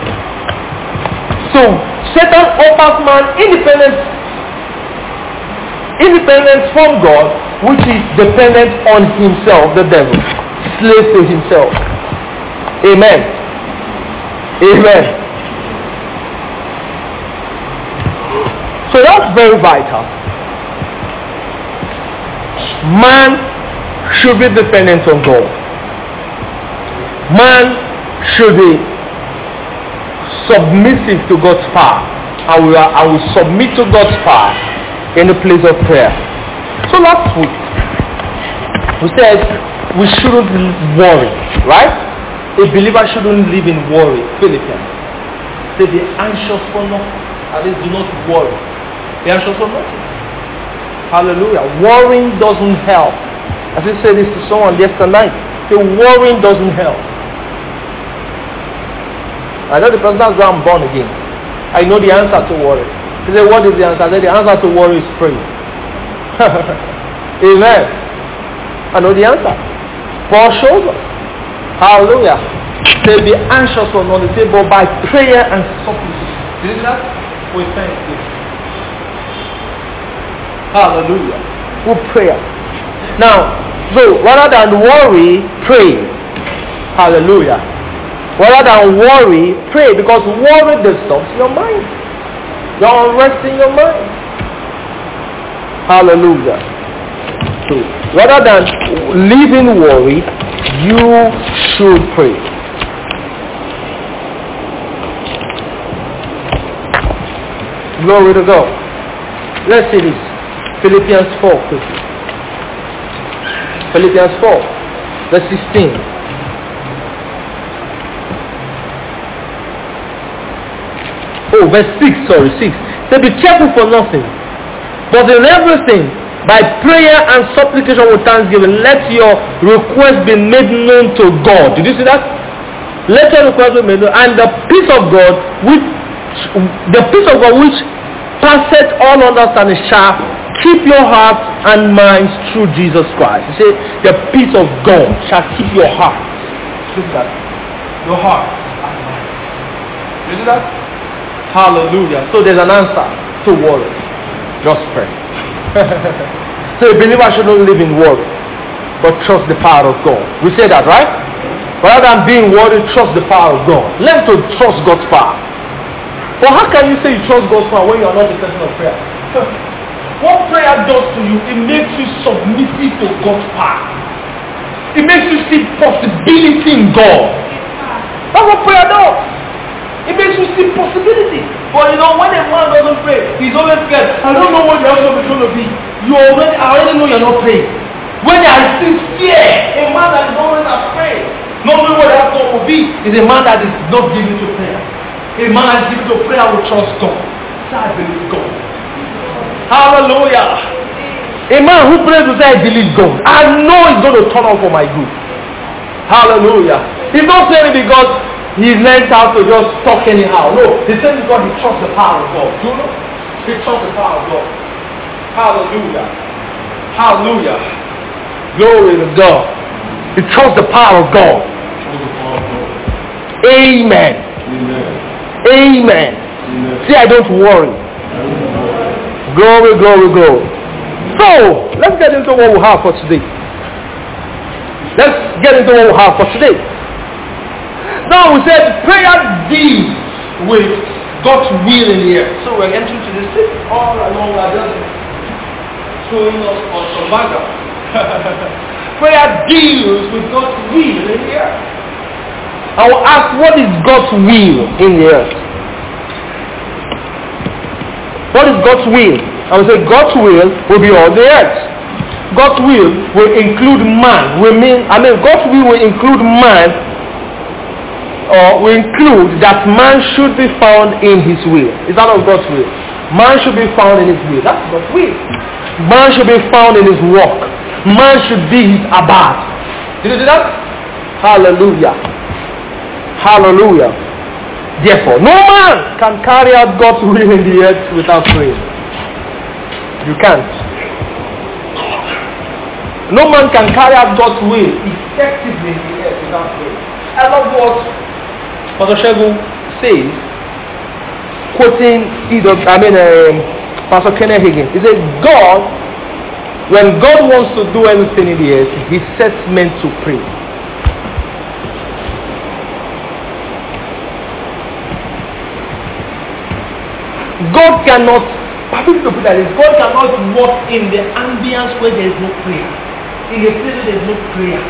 So Satan offers man independence from God, which is dependent on himself, the devil, slave to himself. Amen. Amen. So that's very vital. Man should be dependent on God. Man should be submissive to God's power. And we submit to God's power in the place of prayer. So last week, we said we shouldn't worry, right? A believer shouldn't live in worry. Philippians. Say be anxious for nothing. At least do not worry. Be anxious for nothing. Hallelujah. Worrying doesn't help. I just said this to someone yesterday. Say worrying doesn't help. I know the person that's gone born again. I know the answer to worry. He said, what is the answer? I said, the answer to worry is prayer. Amen. I know the answer. Paul shows us. Hallelujah. Say be anxious for nothing. Say but by prayer and supplication. Did you see that? With thanksgiving. Hallelujah. With prayer. Now, so rather than worry, pray. Hallelujah. Rather than worry, pray, because worry disturbs your mind. You're unrest in your mind. Hallelujah. So rather than live in worry, you should pray. Glory to God. Let's see this. Philippians 4, quickly. Philippians 4, verse 16. Oh, verse 6, 6. So be careful for nothing, but in everything, by prayer and supplication with thanksgiving, let your request be made known to God. Did you see that? Let your request be made known, and the peace of God, which passeth all understanding, shall keep your hearts and minds through Jesus Christ. You see, the peace of God shall keep your heart. Look at that. Your heart and mind. You see that? Hallelujah. So there's an answer to worry. Just pray. So a believer shouldn't live in worry, but trust the power of God. We say that, right? Rather than being worried, trust the power of God. Learn to trust God's power. But how can you say you trust God's power when you are not a person of prayer? What prayer does to you, it makes you submissive to God's power. It makes you see possibility in God. That's what prayer does. It makes you see possibility. But you know, when a man doesn't pray, he's always scared. I don't know what the outcome is going to be. I already know you're not praying. When I see fear, a man that is always afraid, not knowing what the outcome will be, is a man that is not given to prayer. A man that is given to prayer will trust God. So I believe God. Hallelujah. A man who prays will say, I believe God. I know it's going to turn out for my good. Hallelujah. He's not saying it because he learned how to just talk anyhow. No, he's saying because he trusts the power of God. Do you know? He trusts the power of God. Hallelujah. Hallelujah. Glory to God. He trusts the power of God. Amen. Amen. See, I don't worry. Glory, glory, glory. So, let's get into what we have for today. Let's get into what we have for today. Now we said prayer deals with God's will in the earth. So we're entering to this thing all along our journey, showing us on some background. Prayer deals with God's will in the earth. I will ask, what is God's will in the earth? What is God's will? I will say God's will be on the earth. God's will include man. God's will include man, or will include that man should be found in his will. Is that not God's will? Man should be found in his will. That's God's will. Man should be found in his work. Man should be his abad. Did you see that? Hallelujah. Hallelujah. Therefore, no man can carry out God's will in the earth without praying. You can't. No man can carry out God's will effectively in the earth without praying. I love what Pastor Shegun says, quoting Pastor Kenneth Hagin. He said, when God wants to do anything in the earth, he sets men to pray. God cannot work in the ambience where there is no prayer. In a place where there is no prayer.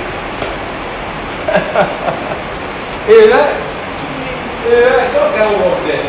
Amen. God can work there.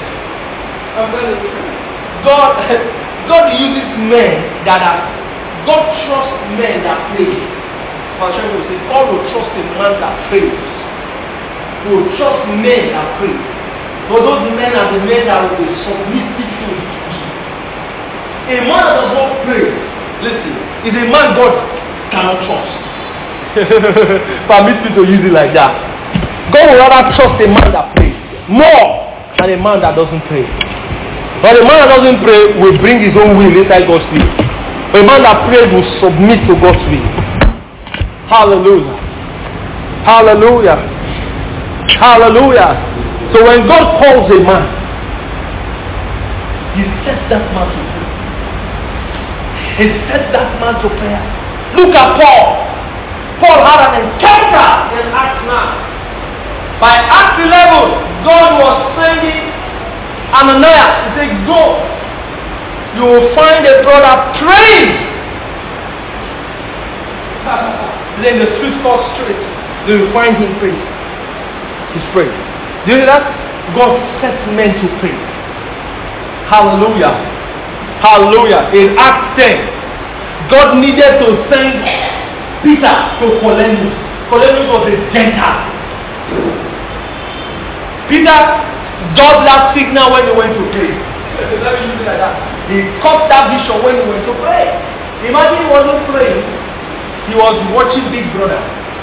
God uses men that are, God trusts men that pray. Pastor will say, God will trust a man that prays. He will trust men that pray. But those men are the men that will be submissive to his will. A man that does not pray, listen, is a man God cannot trust. Permit me to use it like that. God will rather trust a man that prays more than a man that doesn't pray. But a man that doesn't pray will bring his own will inside God's will. But a man that prays will submit to God's will. Hallelujah. Hallelujah. Hallelujah. So when God calls a man, he sets that man to pray. He sets that man to prayer. Look at Paul. Paul had an encounter in Acts 9. By Acts 11, God was sending Ananias. He said, go. You will find a brother praying. Then the street called straight. You will find him praying. He's praying. Do you hear that? God sets men to pray. Hallelujah. Hallelujah. In Acts 10, God needed to send Peter to Cornelius. Cornelius was a Gentile. Peter got that signal when he went to pray. Let me use it like that. He caught that vision when he went to pray. Imagine he wasn't praying, he was watching Big Brother.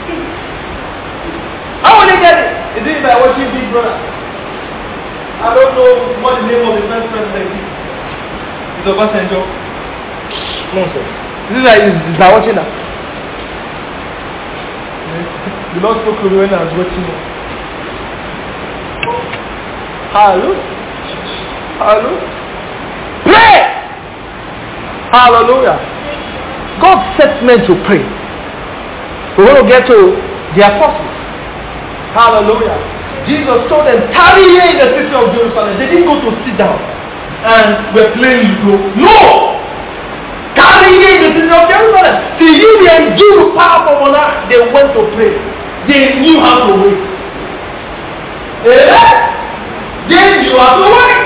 How will he get it? Is it by watching Big Brother? I don't know what the name of the first president is. It's Obasanjo. Nonsense. This is like watching that. The Lord spoke to me when I was watching it. Hallelujah. Hallelujah. Pray! Hallelujah. God sets men to pray. We're going to get to the apostles. Hallelujah. Jesus told them, tarry here in the city of Jerusalem. They didn't go to sit down and we're playing Ludo. No! Tarry here in the city of Jerusalem. See, you the endued power from on earth. They went to pray. They knew how to wait. They knew how to wait.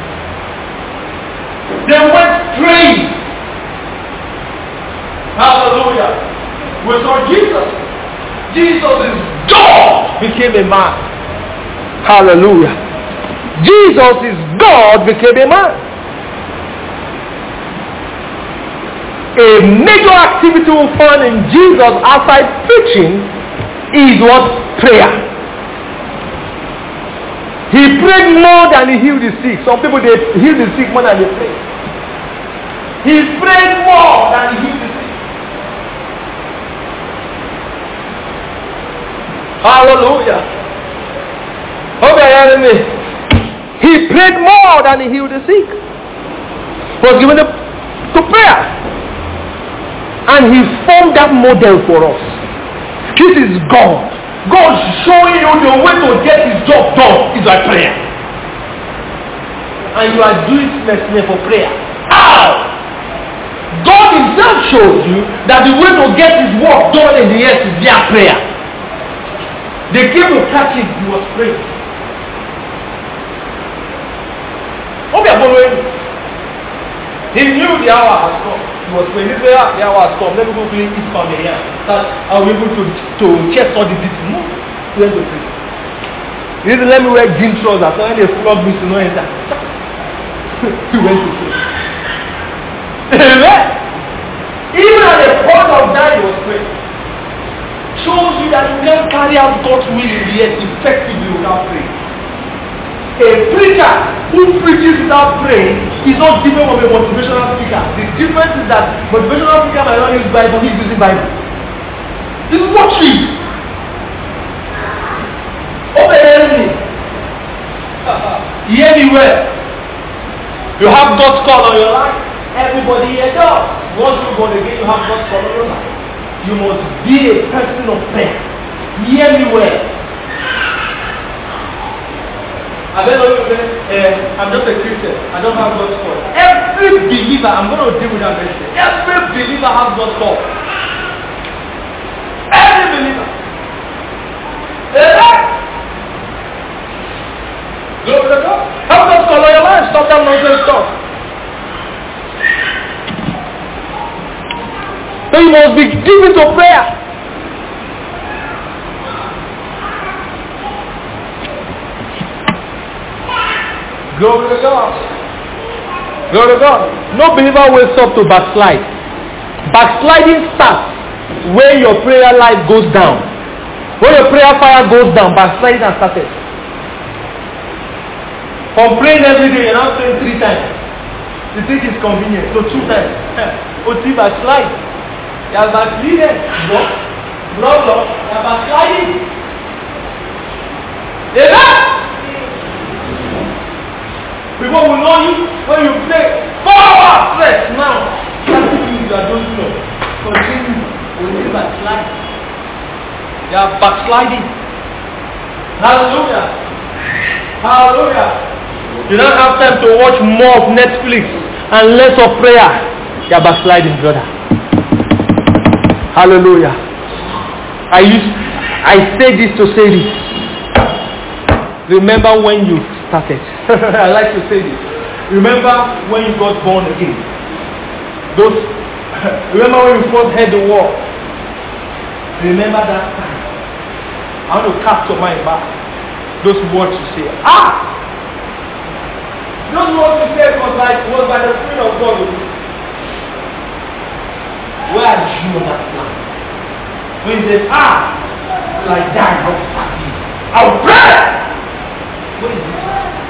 They went praying. Hallelujah. We saw Jesus. Jesus is God became a man. Hallelujah. Jesus is God became a man. A major activity we find in Jesus outside preaching is what? Prayer. He prayed more than he healed the sick. Some people, they heal the sick more than they pray. He prayed more than he healed the sick. Hallelujah. Hope you're hearing me. He prayed more than he healed the sick. Was given to prayer. And he formed that model for us. This is God. God showing you the way to get his job done is by prayer. And you are doing it for prayer. How? God himself shows you that the way to get his work done in the earth is via prayer. They came to catch him. He was praying. Hope you are following. He knew the hour has come. He was praying. He said, the hour has come. Let me go play East Family here. That I will be able to check all the details. No. He went to pray. He said, let me wear jean trousers. So when they flog me to no enter. He went to pray. Amen. Even at the point of dying, he was praying. Shows you that you can carry out God's will in the earth effectively without praying. A preacher who preaches without praying is not different from a motivational speaker. The difference is that motivational speaker might not use Bible, he's using Bible. He's watching. Obey me. Hear me well. You have God's call on your life. Everybody here does. Once you're born again, you have God's call on your life. You must be a person of prayer. Hear me well. I'm just a Christian. I don't have God's call. Every believer, I'm going to deal with that message. Every believer has God's call. Every believer. Glory to God. Have God's call on your life. Stop that nonsense stuff. So you must be given to prayer. Glory to God. Glory to God. No believer wakes up to backslide. Backsliding starts when your prayer life goes down. When your prayer fire goes down, backsliding has started. From praying every day, you're now praying 3 times. You think it's convenient, so 2 times. OT backslide. You are backsliding. Block. You are backsliding. Amen. People will know you when you pray 4 hours straight now. That's the thing you are doing now. Continue. Will backslide. They are backsliding. Hallelujah. Hallelujah. You don't have time to watch more of Netflix and less of prayer. They are backsliding, brother. Hallelujah. I say this to say this. Remember when you started. I like to say this. Remember when you got born again. Remember when you first heard the word. Remember that time. I want to cast your mind back. Those words you say. Those words you said was by the Spirit of God. Where are you on that plan? When you say, like that, I'll pray. What is this?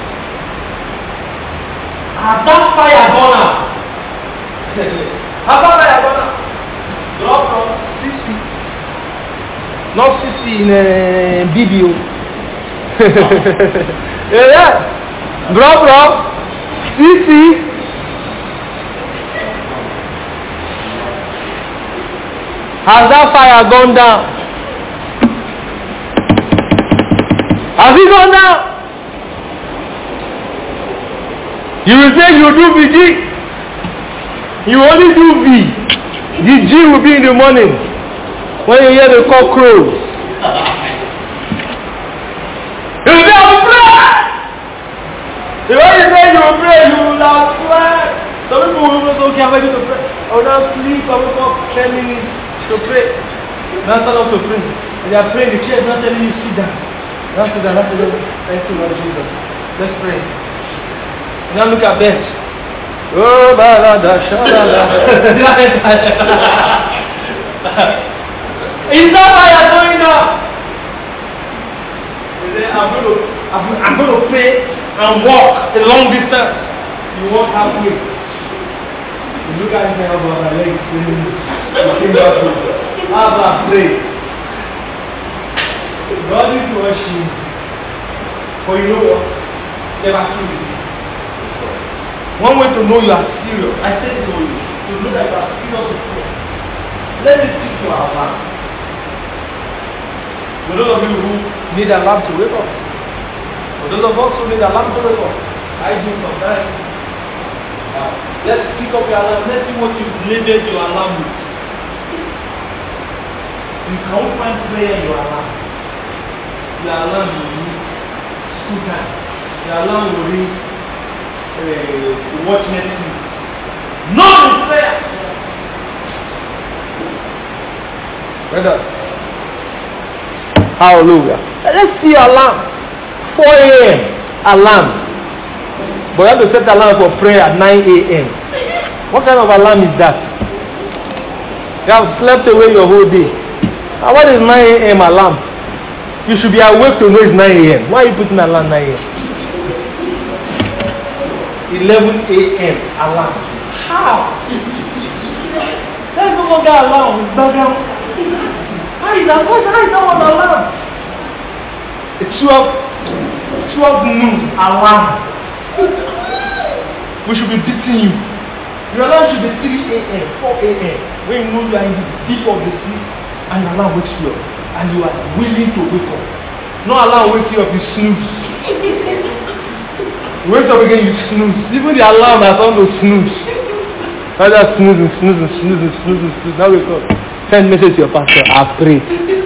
Has that fire gone out? Has that fire gone out? Drop from 60. Not 60 in BBO. Yeah. Drop from 60. Has that fire gone down? Has it gone down? You will say you do VG. You only do V. The G will be in the morning when you hear the cock crows. You will say I will pray. When you say you will pray, you will not pray. Some people will say, okay, I'm ready to pray. I will not sleep. I will not 10 minutes to pray. Now start off to pray. And they are praying. The chair is not telling you sit down. Now sit down. Thank you, Lord Jesus. Let's pray. Now look at bench. Oh, balada, shalala. Is that why you're doing now? I'm going to pray and walk a long distance. You walk halfway. You look at me and have my legs. Abba, pray. God is worship. For you know what? Never kill you. One way to know you are serious, I said it to you, to know that you are serious with prayer. Let me speak to our man. For those of you who need an alarm to wake up, for those of us who need an alarm to wake up, I do sometimes. Let's pick up your alarm, let's see what you've labeled your alarm with. You can't find prayer in your alarm. your alarm will read school time. Your alarm will read watch Netflix. Not in prayer. Brother. Hallelujah. Let's see your alarm. 4 a.m. alarm. But you have to set alarm for prayer at 9 a.m. What kind of alarm is that? You have slept away your whole day. And what is 9 a.m. alarm? You should be awake to know it's 9 a.m. Why are you putting alarm 9 a.m.? 11 a.m. alarm. How? There's no longer alarm. It's background. How is that one alarm? It's 12 noon alarm. We should be beating you. Your alarm should be 3 a.m., 4 a.m. When you know you are in the deep of the sleep and alarm wakes you up and you are willing to wake up. No alarm wakes you up, you snooze. You wake up again, you snooze. Even the alarm has on to snooze. Now just snooze. Now wake up. Send message to your pastor. I've prayed.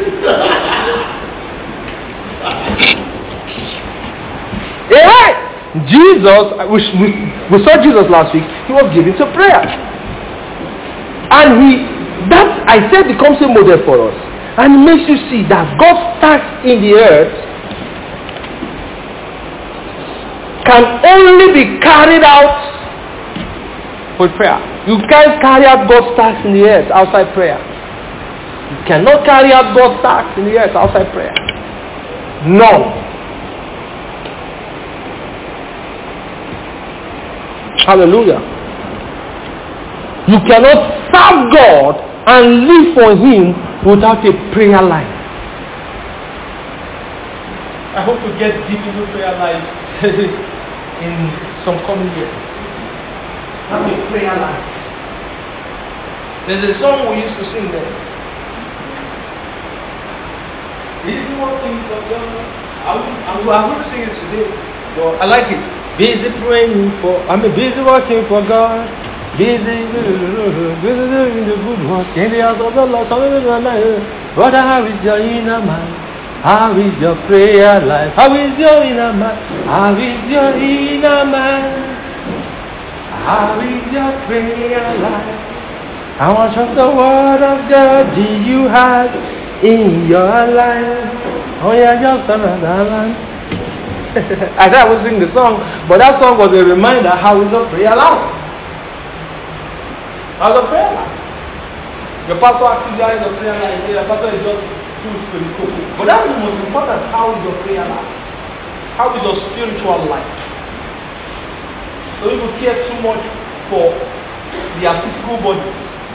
Yeah. Jesus, we saw Jesus last week. He was given to prayer, and I said, becomes a model for us, and it makes you see that God's task in the earth can only be carried out with prayer. You can't carry out God's task in the earth outside prayer. You cannot carry out God's task in the earth outside prayer. No. Hallelujah. You cannot serve God and live for Him without a prayer life. I hope to get deep into prayer life in some coming years. Have a prayer life. There's a song we used to sing there. Busy working for God. I'm going to sing it today, but I like it. Busy praying for, busy working for God. Busy doing the good work in the house of the Lord. Brother, how is your inner man? How is your prayer life? How is your inner man? How is your inner man? How is your prayer life? How much of the word of God do you have in your life? Oh yeah, just another land. I said I was singing the song, but that song was a reminder how is your prayer life? How's your prayer life? Your pastor actually is your prayer life. Your pastor is just too spiritual. But that's the most important. How is your prayer life? How is your spiritual life? So people care too much for their physical body.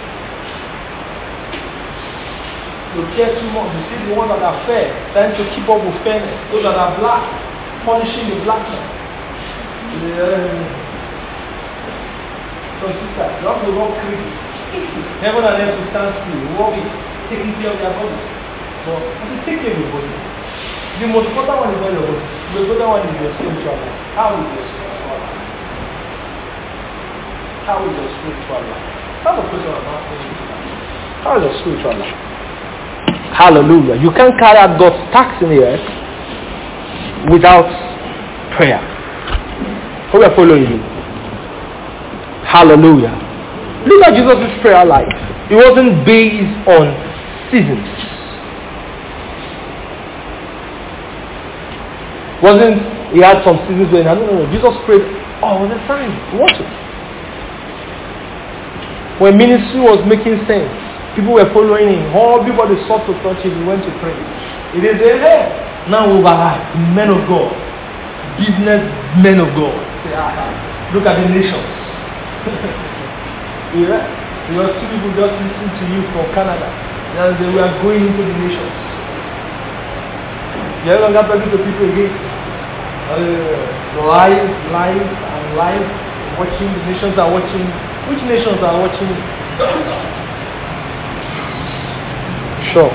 You care too much. You see the ones that are fair, trying to keep up with fairness. Those that are black, punishing the black man. So sister, you have to walk crazy. Heaven and earth will stand still. You walk it, taking care of their body. But you take care of your body. The most important one is not your body. The most important one is your spiritual life. How is your spiritual life? How is your spiritual life? That's a question I'm asking you. How is your spiritual life? Hallelujah. You can't carry out God's task in the earth without prayer. Hope we are following you. Hallelujah. Look at Jesus' prayer life. It wasn't based on seasons. He had some seasons where no. Jesus prayed all the time. Watch it. When ministry was making sense, people were following him. All people they sought to touch him, he went to pray. It is hey. Now we are men of God, business men of God. Look at the nations. Yeah. There were two people just listening to you from Canada. And they were going into the nations. You ever got talking to people again? Live, watching. The nations are watching. Which nations are watching? Sure.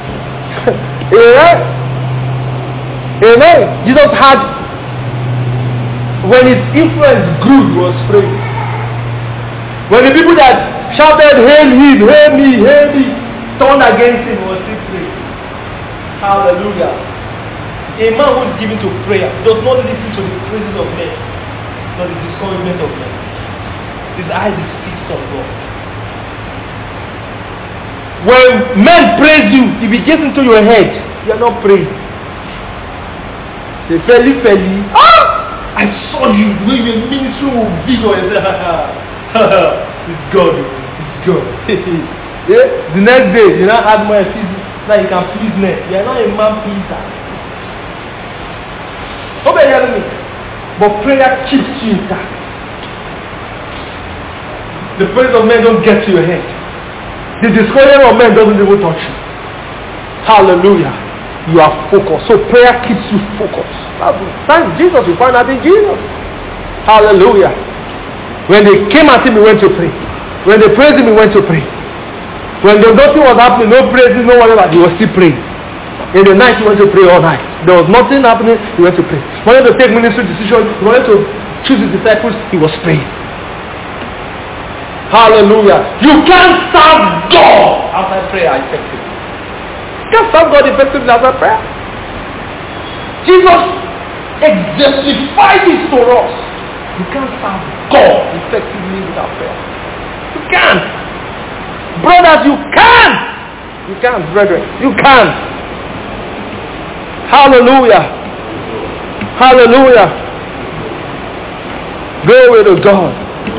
Amen. Jesus had, when his influence grew, he was praying. When the people that shouted, hail him, hail me, turned against him, he was still praying. Hallelujah. A man who is given to prayer does not listen to the praises of men, nor the discouragement of men. His eyes is fixed on God. When men praise you, if it gets into your head, you are not praying. Say, Feli. I saw you the way your ministry will be on yourself. It's God. It's God. Yeah? The next day, you now add more physics. Now you can please men. You are not a man pleaser. Nobody hearing me. But prayer keeps you intact. The praise of men don't get to your head. The discouragement of men doesn't even touch you. Hallelujah. You are focused. So prayer keeps you focused. Thank Jesus. You find that in Jesus. Hallelujah. When they came at him, he went to pray. When they praised him, he went to pray. When nothing was happening, no praising, no whatever, he was still praying. In the night, he went to pray all night. There was nothing happening, he went to pray. He wanted to take ministry decisions, he wanted to choose his disciples, he was praying. Hallelujah. You can't serve God outside prayer effectively. You can't serve God effectively outside prayer. Jesus exemplified it for us. You can't serve God effectively without prayer. You can't. Brothers, you can't. You can't, brethren. You can't. Hallelujah. Hallelujah. Glory to God.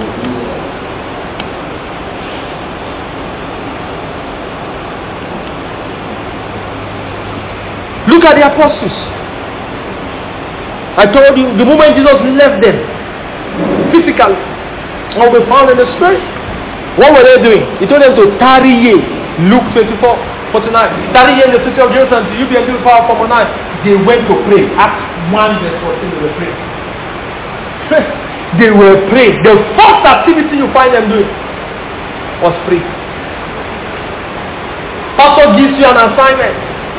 Look at the apostles. I told you, the moment Jesus left them, physically, or we found in the spirit, what were they doing? He told them to tarry ye. Luke 24:49. Tarry ye in the city of Jerusalem till you be endued with power from on high. They went to pray. Acts 1:14, they were praying. They were praying. The first activity you find them doing was pray. Pastor gives you an assignment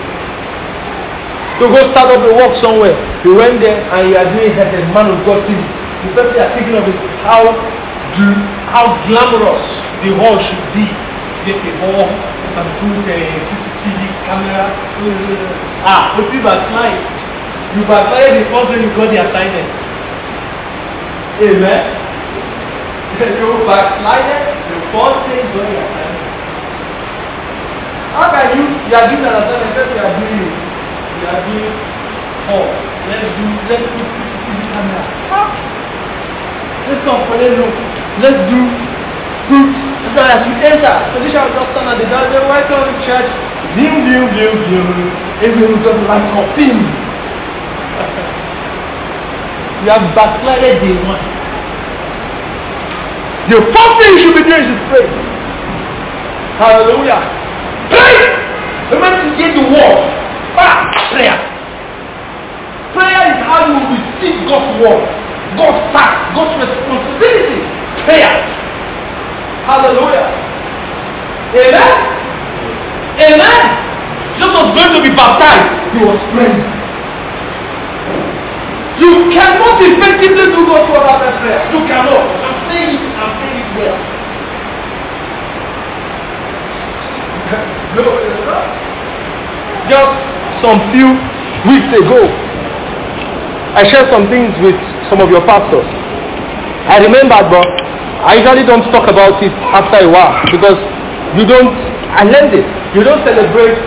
to go start up a work somewhere. You went there and you are doing it as a man of God thing. The person you are thinking of is how glamorous the hall should be. Get a hall and put a CCTV camera. But you backslide. You backslide the first day you got the assignment. Amen. You backslide the first day you got the assignment. How can you are doing an assignment that you are doing it? You are doing let's put CCTV camera. Let's come for a look. Let's do fruit. So as we enter, so this shall just stand at the door. They welcome the church. Dim. Everyone just like a film. You have backslided day one. The first thing you should be doing is pray. Hallelujah. Pray. Remember to get the word. Prayer. Prayer is how you receive God's word, God's task, God's responsibility. Prayer. Hallelujah. Amen. Amen. Jesus was going to be baptized. He was praying. You cannot effectively do God's word after prayer. You cannot. I'm saying it well. Just some few weeks ago, I shared some things with some of your pastors. I remembered, but I usually don't talk about it after a while because I learned it. You don't celebrate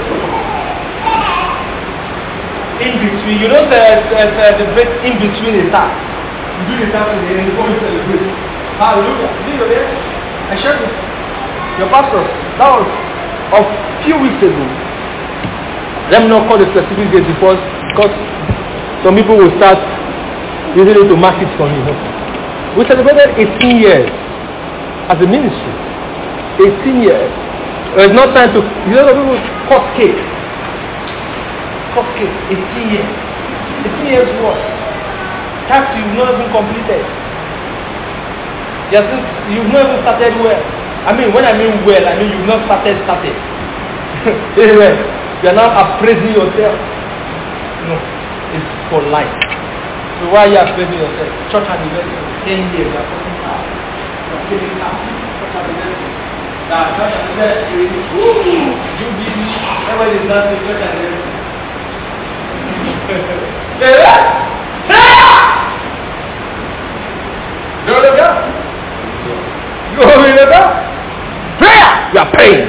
in between. You don't celebrate in between a task. You do the task and then you go and celebrate. Hallelujah. See you there? I shared with your pastors. That was a few weeks ago. Let me not call the specific date because some people will start using it to mark it for me. We celebrated 18 years as a ministry. 18 years. There is no time to, people cut cake. 18 years. 18 years what? Tax you've not even completed. You've not even started well. When I mean well, I mean you've not started. Amen. You are now appraising yourself. No, it's for life. So why are you appraising yourself? Church anniversary, 10 years, you are talking out. You are feeling out. Church anniversary. Church anniversary, you busy. Everybody is dancing church anniversary. Prayer! Glory to God. Glory to God. Prayer! You are praying.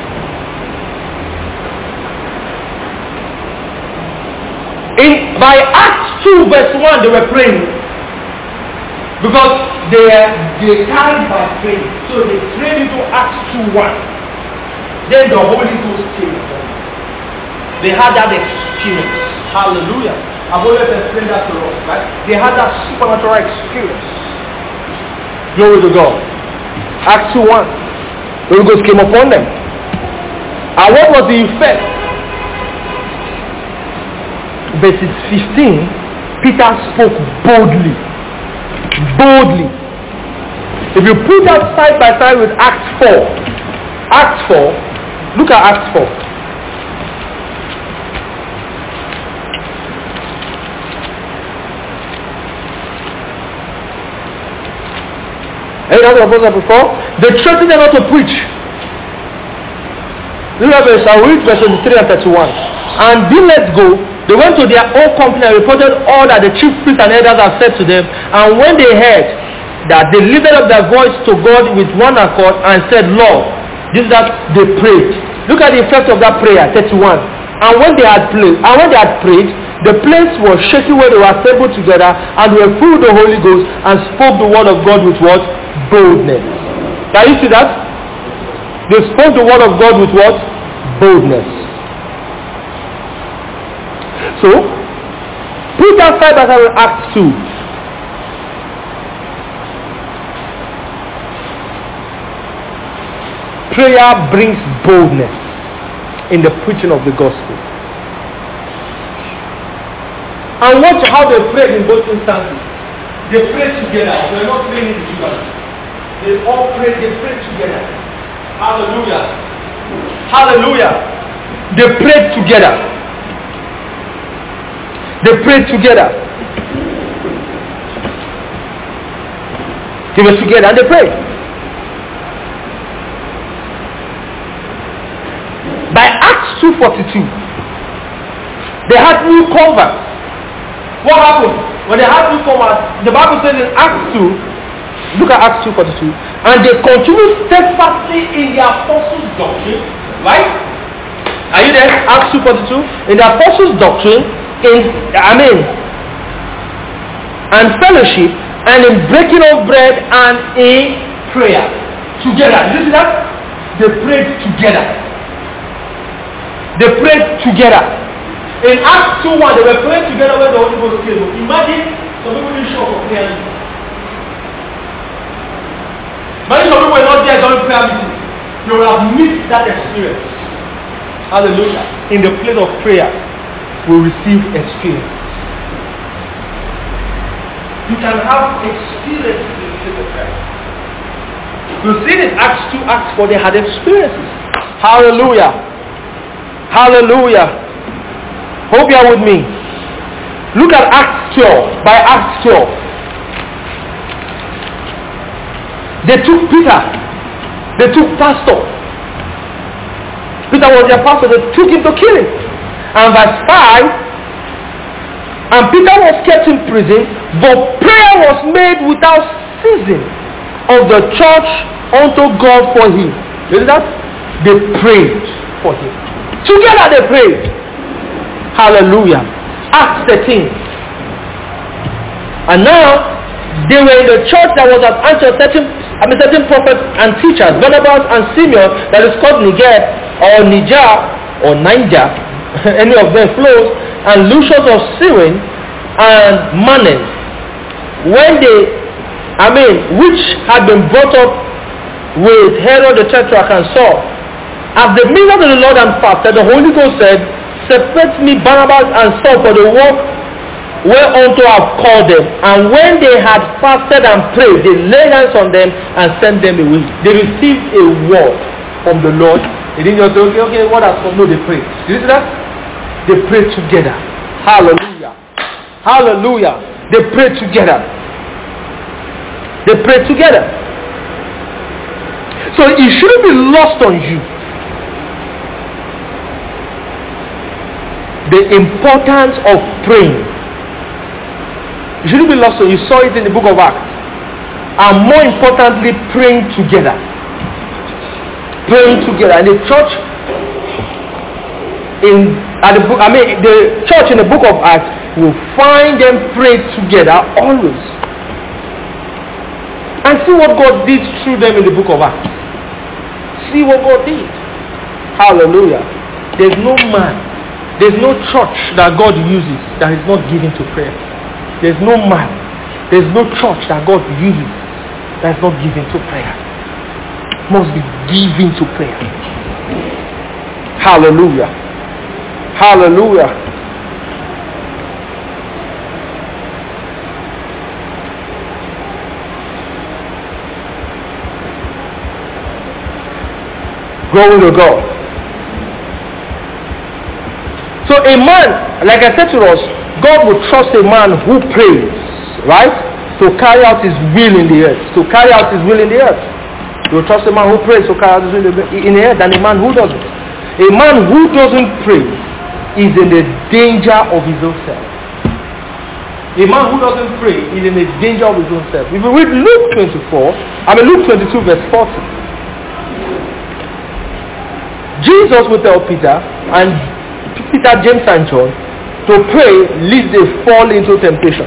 By Acts 2 verse 1 they were praying. Because they carried by faith. So they prayed into Acts 2:1. Then the Holy Ghost came upon them. They had that experience. Hallelujah. I've always explained that to us, right? They had that supernatural experience. Glory to God. Acts 2:1. The Holy Ghost came upon them. And what was the effect? Verses 15, Peter spoke boldly. Boldly. If you put that side by side with Acts 4, look at Acts 4. Any other apostle before? They threatened them not to preach. Look at verse, I'll read verse 23 and 31. And being let go, they went to their own company and reported all that the chief priests and elders had said to them. And when they heard that, they lifted up their voice to God with one accord and said, Lord, this is that they prayed. Look at the effect of that prayer, 31. And when they had prayed, the place was shaking where they were assembled together, and they were full of the Holy Ghost and spoke the word of God with what? Boldness. Can you see that? They spoke the word of God with what? Boldness. So, put that side by side with Acts 2. Prayer brings boldness in the preaching of the gospel. And watch how they prayed in both instances. They prayed together. They were not praying individually. They all prayed. They prayed together. Hallelujah. Hallelujah. They prayed together. They prayed together. They were together and they prayed. By Acts 2:42, they had new converts. What happened? When they had new converts, the Bible says in Acts 2, look at Acts 2:42, and they continued steadfastly in the apostles' doctrine, right? Are you there? Acts 2:42, in the apostles' doctrine, and fellowship, and in breaking of bread, and in prayer. Together. Did you see that? They prayed together. They prayed together. In Acts 2:1, they were praying together when the Holy Ghost came. Imagine some people didn't show up for prayer. Imagine some people were not there during prayer meeting. They will have missed that experience. Hallelujah. In the place of prayer, we receive experience. You can have experience in the place of prayer. You see in Acts 2, Acts 4, they had experiences. Hallelujah. Hallelujah. Hope you are with me. Look at Acts 12. By Acts 12, they took Peter. They took pastor. Peter was their pastor. They took him to kill him. And verse 5, and Peter was kept in prison, but prayer was made without ceasing of the church unto God for him. You see that? They prayed for him. Together they prayed. Hallelujah. Acts 13. And now they were in the church that was at Antioch, certain prophets and teachers, Barnabas and Simeon, that is called Niger or Niger or Niger, any of them flows, and Lucius of Cyrene and Manaen, which had been brought up with Herod the Tetrarch and Saul. As they ministered to the Lord and fasted, the Holy Ghost said, separate me Barnabas and Saul for the work whereunto I have called them. And when they had fasted and prayed, they laid hands on them and sent them away. They received a word from the Lord. They didn't just say, okay, what has come? No, they prayed. Did you see that? They prayed together. Hallelujah. Hallelujah. They prayed together. They prayed together. So it shouldn't be lost on you the importance of praying. You shouldn't be lost. You saw it in the book of Acts. And more importantly, praying together. Praying together. And the church the church in the book of Acts will find them pray together always. And see what God did through them in the book of Acts. See what God did. Hallelujah. There's no man, there's no church that God uses that is not given to prayer. There's no man, there's no church that God uses that is not given to prayer. Must be given to prayer. Hallelujah. Hallelujah. Glory to God. So a man, like I said to us, God will trust a man who prays, right? To carry out his will in the earth. To carry out his will in the earth. He will trust a man who prays to carry out his will in the earth than a man who doesn't. A man who doesn't pray is in the danger of his own self. A man who doesn't pray is in the danger of his own self. If you read Luke 22 verse 40. Jesus will tell Peter, James and John, to pray lest they fall into temptation.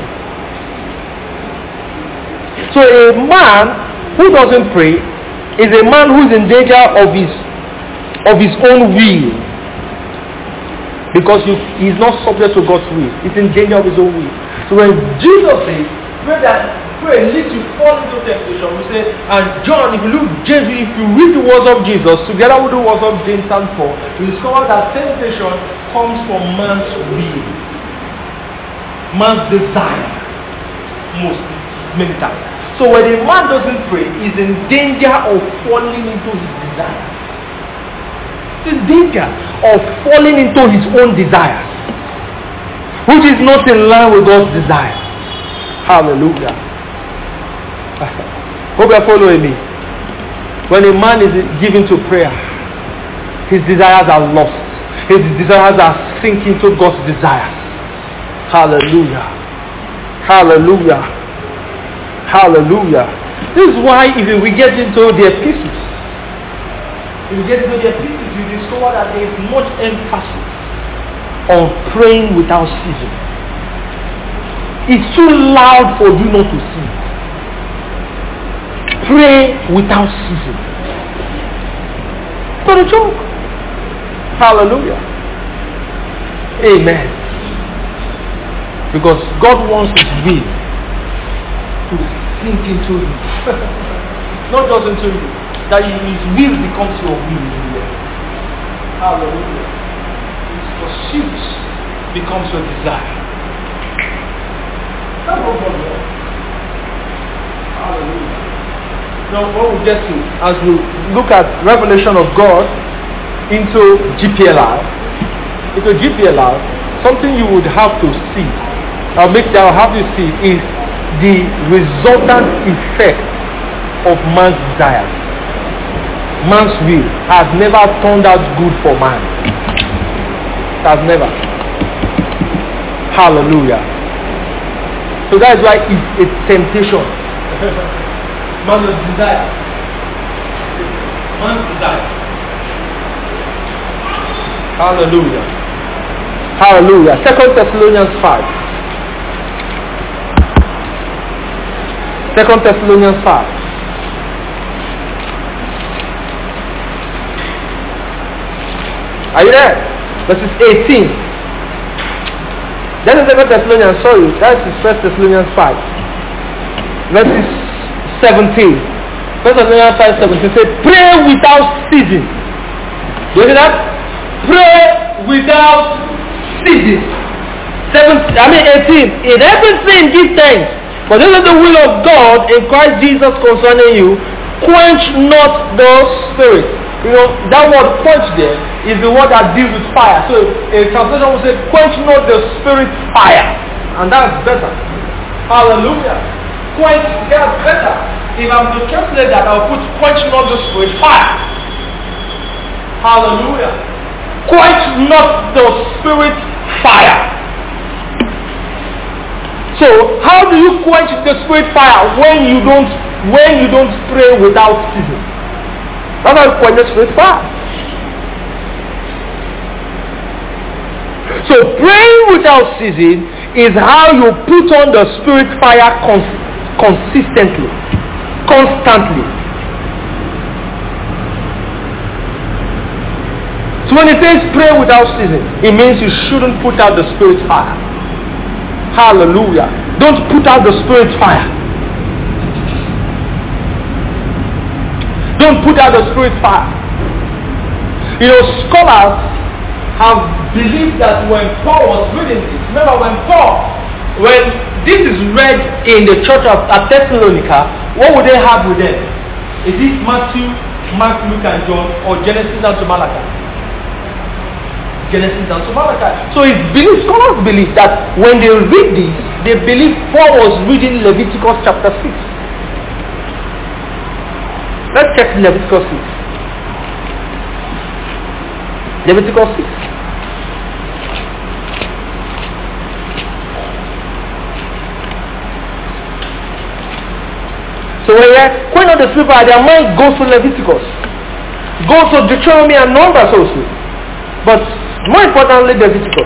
So a man who doesn't pray is a man who is in danger of his own will. Because he is not subject to God's will. He's in danger of his own will. So when Jesus says, pray lest you fall into temptation, we say, and John, if you read the words of Jesus, together with the words of James and Paul, you discover that temptation comes from man's will. Man's desire. Many times. So when a man doesn't pray, he's in danger of falling into his desire. He's in danger of falling into his own desires, which is not in line with God's desire. Hallelujah. Hope you are following me. When a man is given to prayer, his desires are lost. His desires are sinking to God's desires. Hallelujah. Hallelujah. Hallelujah. This is why if we get into the epistles, you discover that there is much emphasis on praying without ceasing. It's too loud for you not to see. Pray without ceasing. It's not a joke. Hallelujah. Amen. Because God wants his will to sink into you. Not just into you. That his will becomes your will. Hallelujah. His pursuit becomes your desire. That's what God wants. Hallelujah. Now what we get to, as we look at revelation of God into GPLR, something you would have to see, I'll have you see, is the resultant effect of man's desires. Man's will has never turned out good for man. It has never. Hallelujah. So that is why it's a temptation. Man's desire. Man's desire. Hallelujah. Hallelujah. 2 Thessalonians 5. 2 Thessalonians 5. Are you there? Verses 18. That is 2 Thessalonians, sorry. That is 1 Thessalonians 5. Verses 17. 1 Thessalonians 5:17 says, pray without ceasing. Do you see that? Pray without ceasing. 18. In everything give thanks, for this is the will of God in Christ Jesus concerning you. Quench not the spirit. You know, that word quench there is the word that deals with fire. So a translation will say, quench not the spirit fire. And that's better. Hallelujah. Quench, that's better. If I'm to translate that, I'll put quench not the spirit fire. Hallelujah. Quench not the spirit fire. So, how do you quench the spirit fire when you don't pray without ceasing? That's how you quench the spirit fire. So, praying without ceasing is how you put on the spirit fire consistently, constantly. So when it says pray without ceasing, it means you shouldn't put out the spirit fire. Hallelujah. Don't put out the spirit fire. Don't put out the spirit fire. You know, scholars have believed that when Paul was reading this, remember when this is read in the church of Thessalonica, what would they have with them? Is it Matthew, Mark, Luke and John, or Genesis and to Malachi? Genesis and to Malachi. So scholars believe that when they read this, they believe Paul was reading Leviticus chapter 6. Let's check Leviticus 6. Leviticus 6. So when you're on the sleeper, their mind goes to Leviticus, goes to Deuteronomy and Numbers also. But more importantly, Leviticus.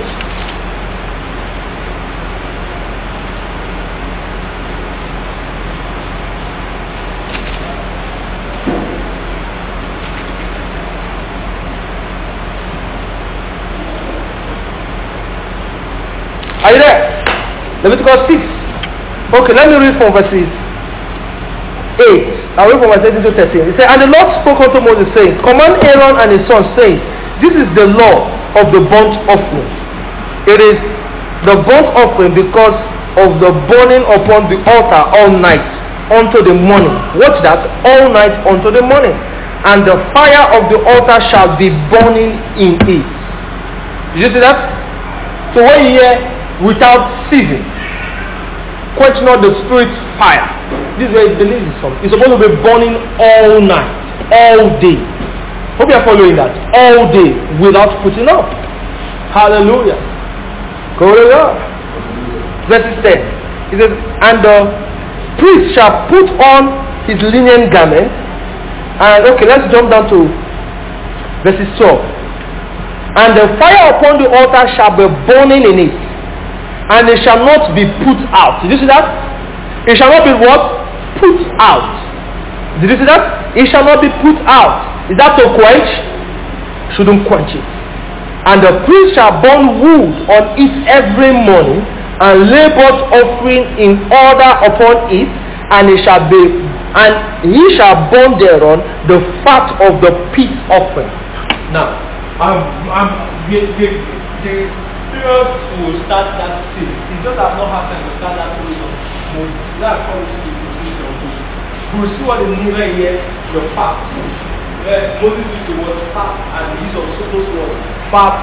Are you there? Leviticus 6. Okay, let me read from verses 8. I'll read from verse 8 to 13. It says, and the Lord spoke unto Moses, saying, command Aaron and his sons, saying, this is the law of the burnt offering. It is the burnt offering because of the burning upon the altar all night unto the morning. Watch that, all night unto the morning. And the fire of the altar shall be burning in it. Did you see that? So when you hear without ceasing, quench not the spirit fire. This is where it believes it's from. It's supposed to be burning all night, all day. Hope you are following that. All day without putting up. Hallelujah. Go to God. Verse 10. It says, and the priest shall put on his linen garment. And okay, let's jump down to verses 12. And the fire upon the altar shall be burning in it, and it shall not be put out. Did you see that? It shall not be what? Put out. Did you see that? It shall not be put out. Is that to quench? Shouldn't quench it. And the priest shall burn wood on it every morning, and lay burnt offering in order upon it, and he shall burn thereon the fat of the peace offering. Now, the serious will start that series. It just has not happened to start that series. That's called the position. We will see what the neighbor here, the fat. Moses used the word fat, and he also those words fat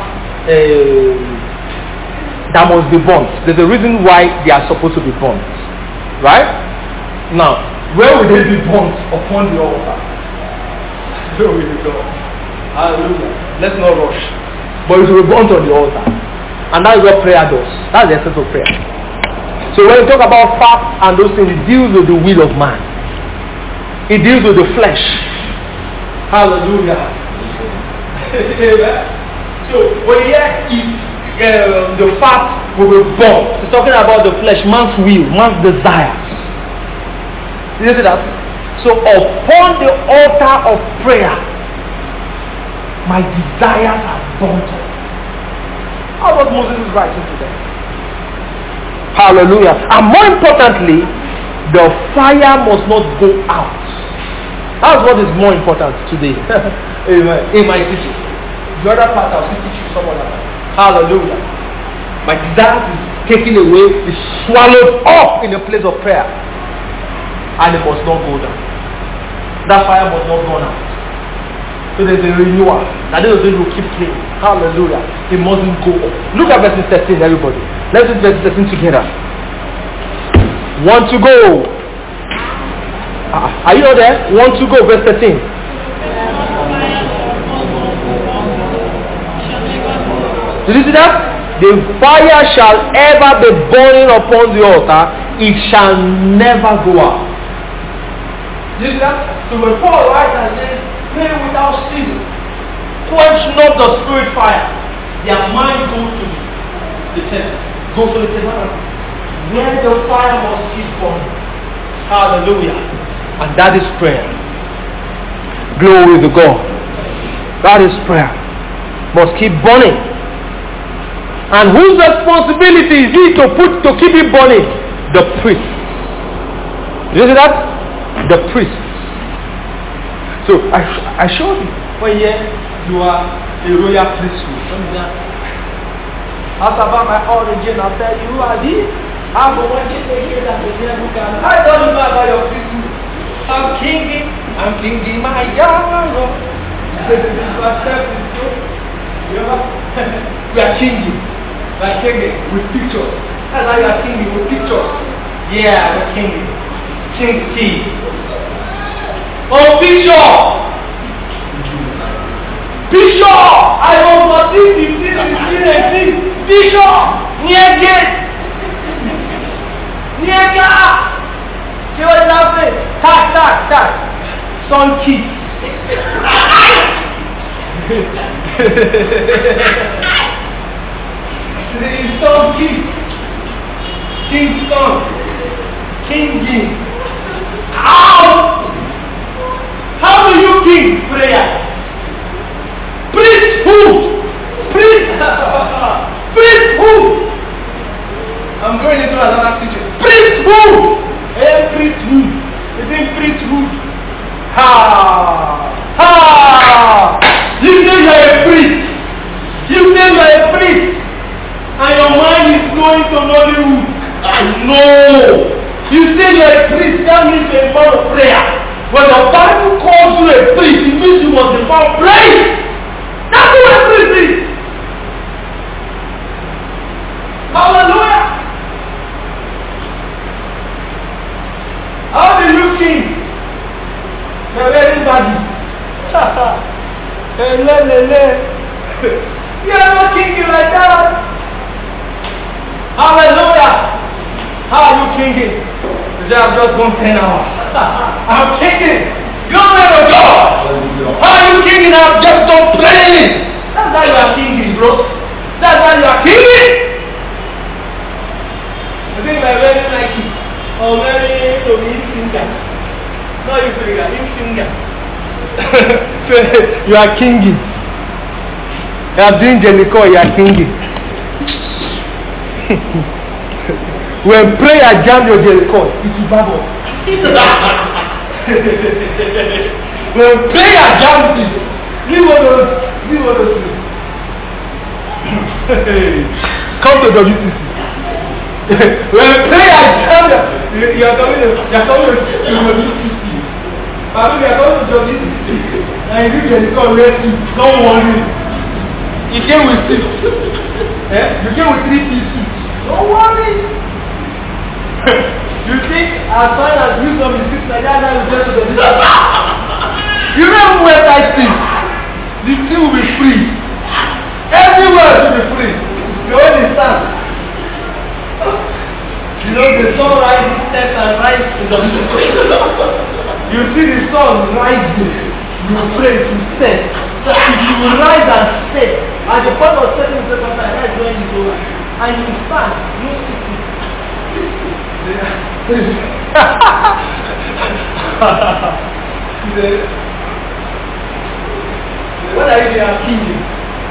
that must be burnt. There's a reason why they are supposed to be burnt. Right? Now, where will they be burnt? Upon the altar. Where will they go? Hallelujah. Let's not rush. But it will be burnt on the altar. And that is what prayer does. That's the essence of prayer. So when we talk about fat and those things, it deals with the will of man. It deals with the flesh. Hallelujah. So when you hear the fat will be burnt, it's talking about the flesh, man's will, man's desires. You see that? So upon the altar of prayer, my desires are burnt up. How was Moses writing to them? Hallelujah. And more importantly, the fire must not go out. That's what is more important today. Amen. In my teaching. The other part I'll still teach you some other time. Hallelujah. My desire is taken away, is swallowed up in the place of prayer. And it must not go down. That fire must not burn out. So there's a renewal. That those things will keep playing. Hallelujah. It mustn't go up. Look at verse 13, everybody. Let's read verse 13 together. 1 to go. Are you all there? 1 to go, verse 13. Did you see that? the fire shall ever be burning upon the altar, it shall never go out. You see that? So when Paul writes and says, pray without ceasing, quench not the spirit fire, their mind goes to the temple, goes to the tabernacle, where the fire must keep burning. Hallelujah. And that is prayer. Glory to God. That is prayer. Must keep burning. And whose responsibility is it to keep it burning? The priest. You see that? The priest. So I showed you. When you are a royal priesthood. Ask about my origin. I'll tell you who I did. I'm the one that take that I don't know about your priesthood. I'm kinging my yard. We are kinging. We are kinging with pictures. That's how you are kinging with pictures. Yeah, we're kinging. King. Oh, picture! I was 14, 15, 16, 18. Bishop! Near gate! See what is happening? Tag. Son key. Son key. King's son. King. How do you king prayer? Priesthood. I'm going into another teaching. Priesthood. You think priesthood? You say you are a priest. And your mind is going to Nollywood. No. You say you are a priest. That means you are a man of prayer. When the Bible calls you a priest, it means you must be found praying. That's what a priest is. Hallelujah. How do you king? You're very bad. You are not kinging like that. Hallelujah. How are you kinging? You say, I've just gone 10 hours. I'm kinging. Glory to God. How are you kinging? I've just done praying. That's how you are kinging, bro. That's how you are kinging. I think we're very like it. Or very to be singer. No, you singer. So you are kinging. You are doing Jellicoe, you are kinging. When prayer jam your Jellicoe, it will babble. When prayer jams it, leave all those things. Come to WTC. When prayer jams, you are coming to WTC. But we are going to WTC. And you Jellicoe rescue. Don't worry. You came with 6. You came with 3 pieces. Don't worry. You think as far as you come with 6 like that, now you get to the business. You don't wear tight things. The thing will be free. Everywhere will be free. You only stand. You know the sun rises, sets and rises in the You see the sun rising. You pray to set. So if you will rise and set, at the point of setting the second time, that's when you go. And you stand, you sit. What are you doing? Kinging.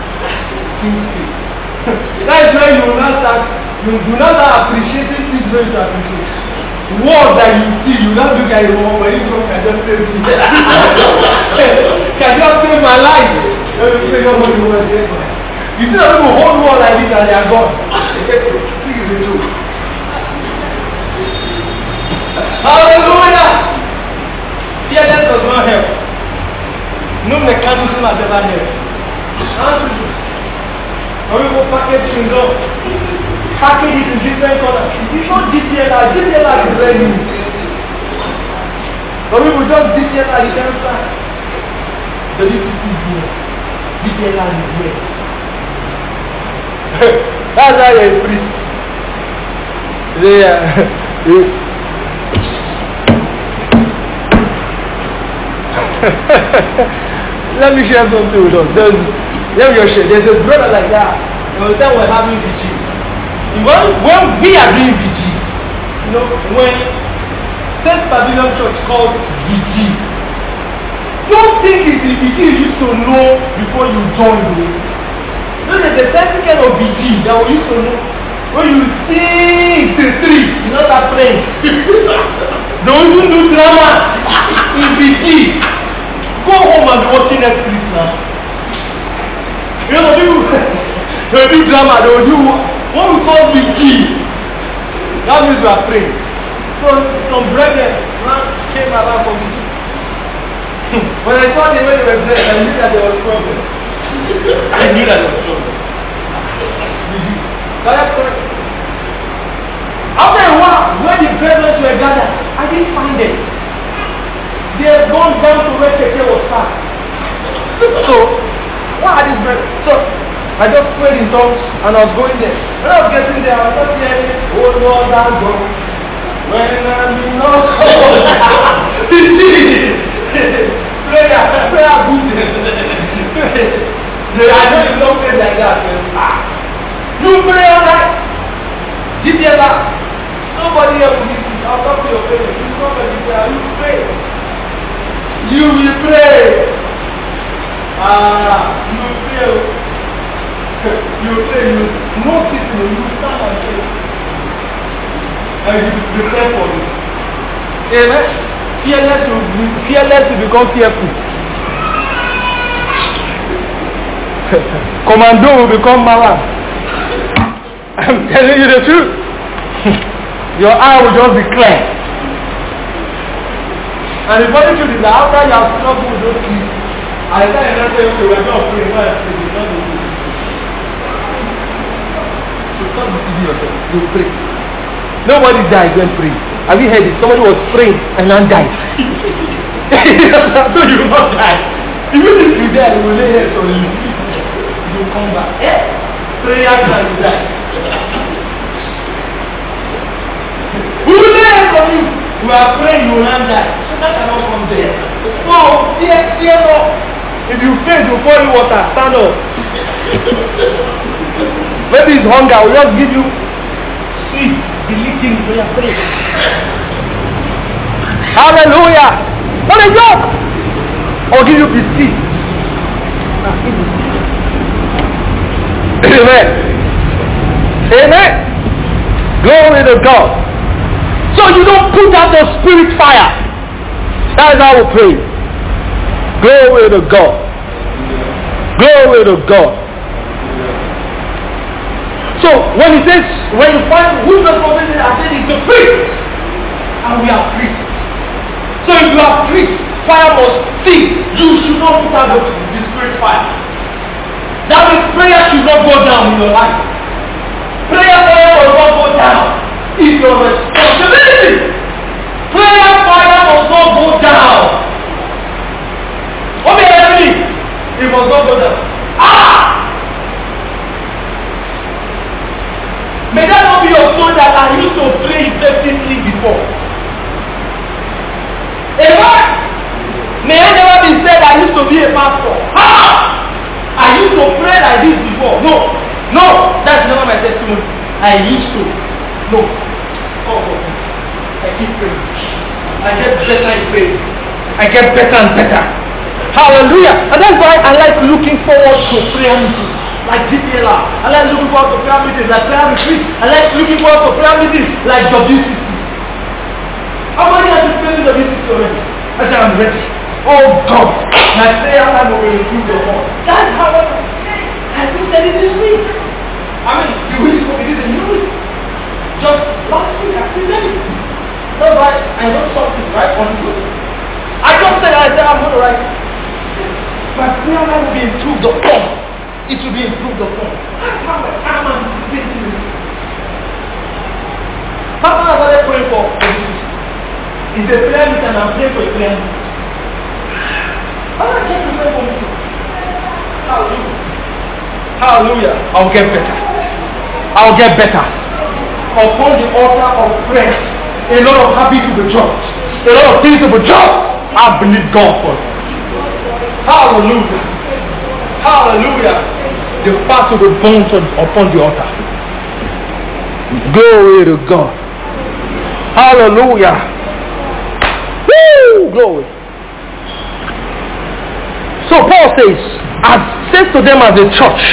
That is when you will not start, you do not start appreciating things when you appreciate. Words that you see, you not look at it wrong, but you can just save me. Can just save my life. You see that people hold war like this and they are gone. This is the truth. Hallelujah! Fearless does not help. No mechanism has ever helped. When people package things up, package it in different colors. It's not DTLR. DTLR is very new. When people just DTLR, you can't stand. The DTLR is here. DTLR is here. That's why you're a priest. Let me share something with us. There's a brother like that. There was a time we're having VG. When we are doing VG, you know, when St. Pavilion Church called VG, don't think it's the VG you used to know before you join. No, there's a certificate of VG that we used to know. When you sing till 3, you know that playing. Don't you do drama in VG. Go home and be watching Netflix now. You know, people they do drama, they will do what we call VG. That means we are praying. So some brethren came around for VG. When I saw the way they were praying, I knew that there was a problem. I knew that there was a problem. After a while, when the brethren were gathered, I didn't find them. They had gone down to where Keke was parked. So, what are these brethren? So, I just prayed in tongues and I was going there. When I was getting there, I was just hearing, oh Lord, I'm gone. When I'm in no prayer good. I know you don't pray like that. You pray all night. Nobody else will listen. I'll talk to your parents. You nobody pray. You pray. You will pray. You will pray. You will pray. You know people. You will stand and pray. And you will prepare for it. Amen. Fearless to become fearful. Commando will become malam. I'm telling you the truth. Your eye will just be clear. And the funny truth is that after you have struggled with those things, I tell you not to say, okay, we are not praying, why are you not doing it? So stop deceiving yourself. You pray. Nobody died when praying. Have you heard it? Somebody was praying and then died. So you will not die. Even if you die, you will lay hands on you. You will come back. Prayer can die. We will lay hands on you. We are praying, you will not die. So that cannot come there. No, fear not. If you faint, you fall in water. Stand up. Maybe it's hunger. We'll just give you sweet, deleting when you are praying. Hallelujah. What a joke. I'll give you biscuit. Amen. Amen. Glory to God. So you don't put out the spirit fire. That is how we pray. Glory to God. Glory to God. So when he says, when you find who's responsibility, I said it's the priest. And we are priests. So if you are priests, fire must cease. You should not put out the spirit fire. That means prayer should not go down in your life. Prayer fire will not go down. It's your responsibility. Prayer fire must not go down. What may I mean? It must not go down. May that not be your son that I used to pray effectively before. Amen. May I never be said I used to be a pastor. I used to pray like this before. No, that's never my testimony. I used to. No. I keep praying. I get better in prayer. I get better and better. Hallelujah. And that's why I like looking forward to prayer meetings. Like GPLR. I like looking forward to prayer meetings like prayer retreat. I like looking forward to prayer meetings like WCC. How many have you prayed in WCC already? I said I'm ready. Oh God, my prayer time will improve your heart. That's how I think that it is week. I mean, the week for me is a new week. Just last week I said it. That's why I wrote something right on the I just said I'm going to write. My prayer life will be improved upon. It will be improved upon. That's how I'm anticipating it. How many have I prayed for? It's a prayer meeting and I'm praying for a prayer meeting. I'm not getting to pray for me. Hallelujah. Hallelujah. I'll get better. I'll get better. Upon the altar of prayer, a lot of habits will be dropped. A lot of things will be dropped. I believe God for it. Hallelujah. Hallelujah. The fat will be burnt upon the altar. Glory to God. Hallelujah. Woo! Glory. So Paul says to them as a church.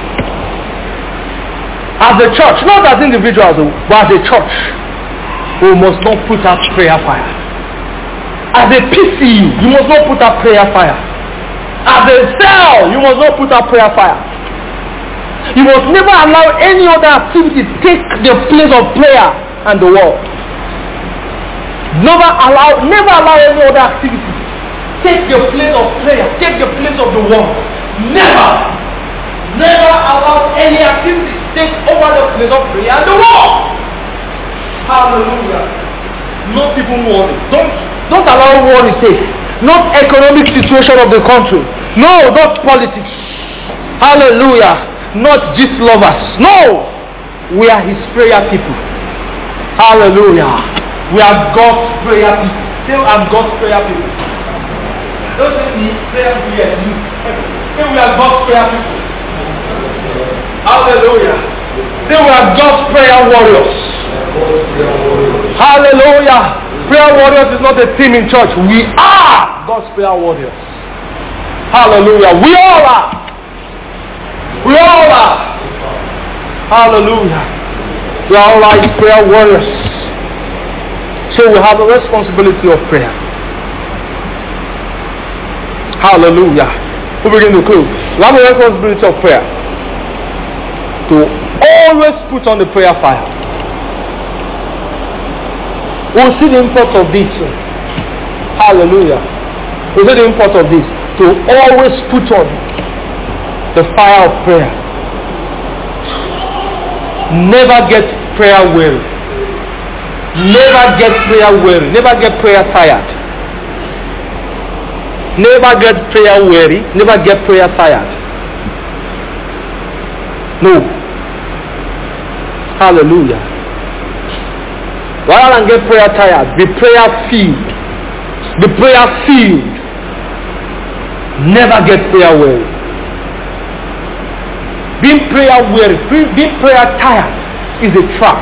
As a church, not as individuals, but as a church, we must not put out prayer fire. As a PCU, you must not put out prayer fire. As a cell, you must not put out prayer fire. You must never allow any other activity take the place of prayer and the world. Never allow any other activity take the place of prayer, take the place of the world. Never allow any activity take over the place of prayer and the world. Hallelujah. Not even worry. Don't allow worry take. Not economic situation of the country. No, not politics. Hallelujah. Not just lovers. No. We are his prayer people. Hallelujah. We are God's prayer people. Say I'm God's prayer people. Don't say me prayer people. Say we are God's prayer people. Hallelujah. Say we are God's prayer warriors. Hallelujah. Prayer warriors is not a team in church. We are God's prayer warriors. Hallelujah. We all are. We all are. Hallelujah. We are all his prayer warriors. So we have a responsibility of prayer. Hallelujah. We begin to close. We have a responsibility of prayer. To always put on the prayer fire. We'll see the import of this. Hallelujah. We'll see the import of this. To always put on the fire of prayer. Never get prayer weary. Never get prayer weary. Never get prayer tired. Never get prayer weary. Never get prayer tired. No. Hallelujah. Rather than get prayer tired, be prayer filled. Be prayer filled. Never get prayer weary. Being prayer weary, being prayer tired is a trap.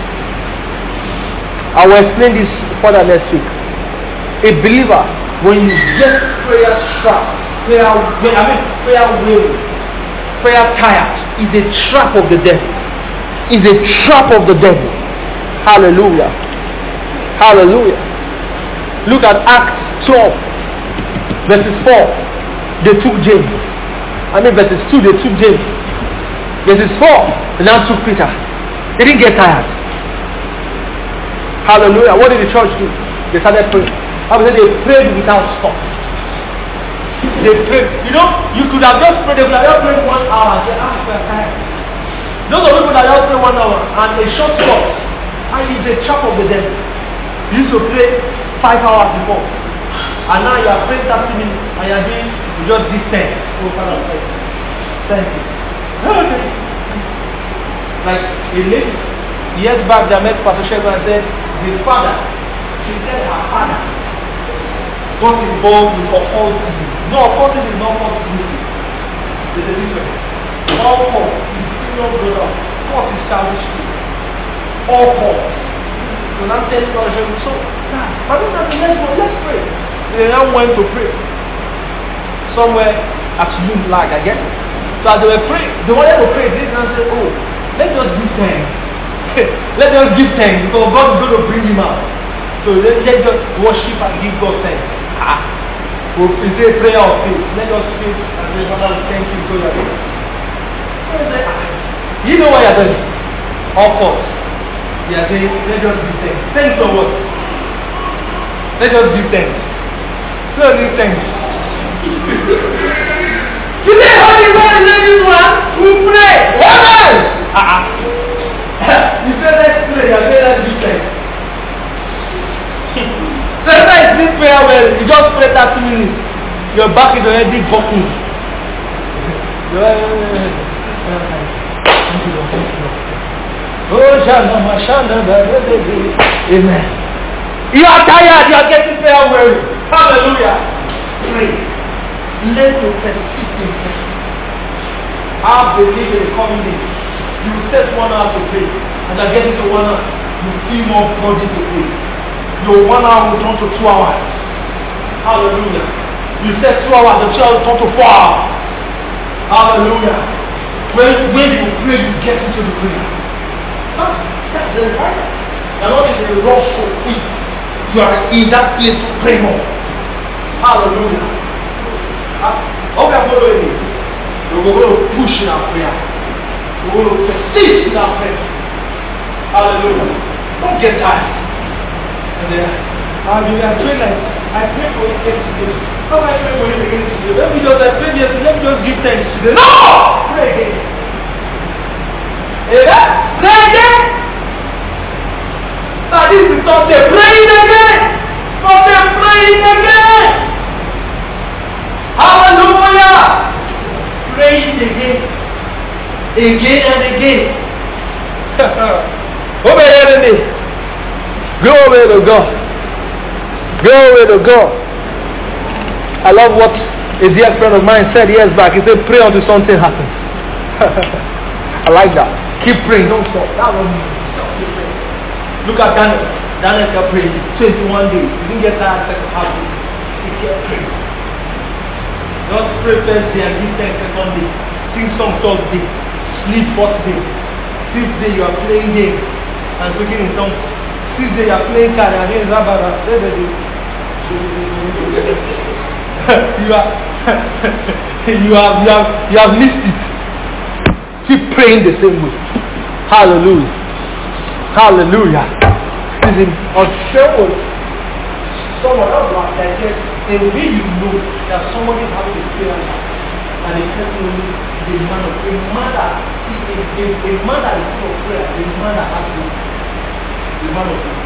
I will explain this further next week. A believer, when you get prayer trapped, prayer weary, prayer tired, is a trap of the devil. Is a trap of the devil. Hallelujah. Hallelujah. Look at Acts 12, verses 4. They took James. Verses 2, they took James. Verses 4, they now took Peter. They didn't get tired. Hallelujah. What did the church do? They started praying. I would say they prayed without stop. They prayed. You know, you could have just prayed. They could have just prayed 1 hour and say, we are tired. Those of people that just pray 1 hour and a short spot, and it's a trap of the devil. You used to pray 5 hours before, and now you are praying 30 minutes, and you are doing, you just did 10. Oh, Father, thank you. Like a lady, years back, they met Pastor Sheldon and said, she said her father got involved with occultism. No, occultism is not occultism. There's a difference. All cult is serious brother. Cult is childish. All cult. So now tell Pastor Sheldon, so, but let's pray. They now went to pray. Somewhere at noon, like I guess. So as they were praying, they wanted to pray. They now said, oh, let's just give thanks. Let's just give thanks because God is going to bring him out. So let's just worship and give God thanks. We'll say a prayer of faith. Let us pray and say, Father, thank you for your faith. You know what you're doing? Of course. You are saying, let's just give thanks. Thanks for what? Let's just give thanks. Let's give thanks. Today, Holy God is this one. We pray. What else? You say let's pray. You say let's give thanks. Sometimes this prayer well, you just pray 30 minutes. Your back is already bucking. Amen. You are tired, you are getting prayer weary. Hallelujah. Pray. Learn to persist in prayer. I believe in the coming days. You set 1 hour to pray, and you're getting to 1 hour, you feel more body to pray. Your 1 hour will turn to 2 hours. Hallelujah. You set 2 hours, the 2 hours will turn to 4 hours. Hallelujah. When you pray, you get into the prayer. That's the right. You're not in a rush to quick. You are in that place to pray more. Hallelujah. What we are following is we're going to push in our prayer. We're going to persist in our prayer. Hallelujah. Don't get tired. And then I pray like I pray for it yesterday. How I pray for it again today? Let me just give thanks today. No! Pray again. Amen? Pray again. Now this is not say praying again. Not say praying again. Hallelujah. Praying again. Again and again. Obey me. Glory to God. Glory to God. I love what a dear friend of mine said years back. He said, pray until something happens. I like that. Keep praying, don't stop. That was me. Stop praying. Look at Daniel. Daniel kept praying 21 days. He didn't get tired second half. He kept praying. Just pray first day and give thanks second day. Sing song third day. Sleep fourth day. Fifth day you are playing games and speaking in tongues. Sixth day you are playing card and again Rabara. you have missed it. Keep praying the same way. Hallelujah. Hallelujah. This is unfair. Someone else like that. The way you know that somebody has a prayer and a person is a man of a man that is full of prayer, a man that has a man of prayer.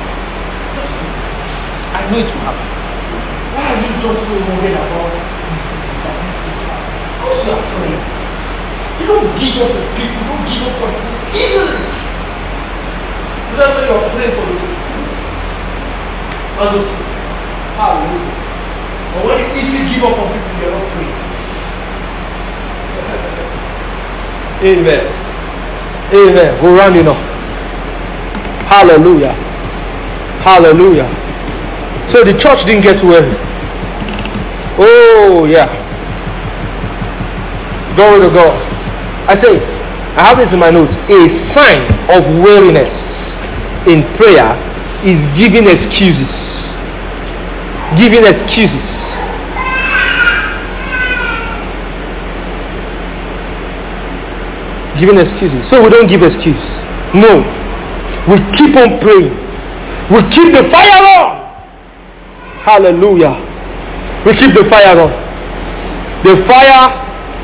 I know it will happen. Why are you just so worried about because you are praying? You don't give up on people, you don't give up on people easily. That's why you are praying for the people. Hallelujah. But when you easily give up on people, you are not praying. Amen. Amen. We're rounding up. Hallelujah. Hallelujah. So the church didn't get weary. Oh, yeah. Glory to God. I say, I have this in my notes. A sign of weariness in prayer is giving excuses. Giving excuses. Giving excuses. So we don't give excuses. No. We keep on praying. We keep the fire on. Hallelujah. We keep the fire on. The fire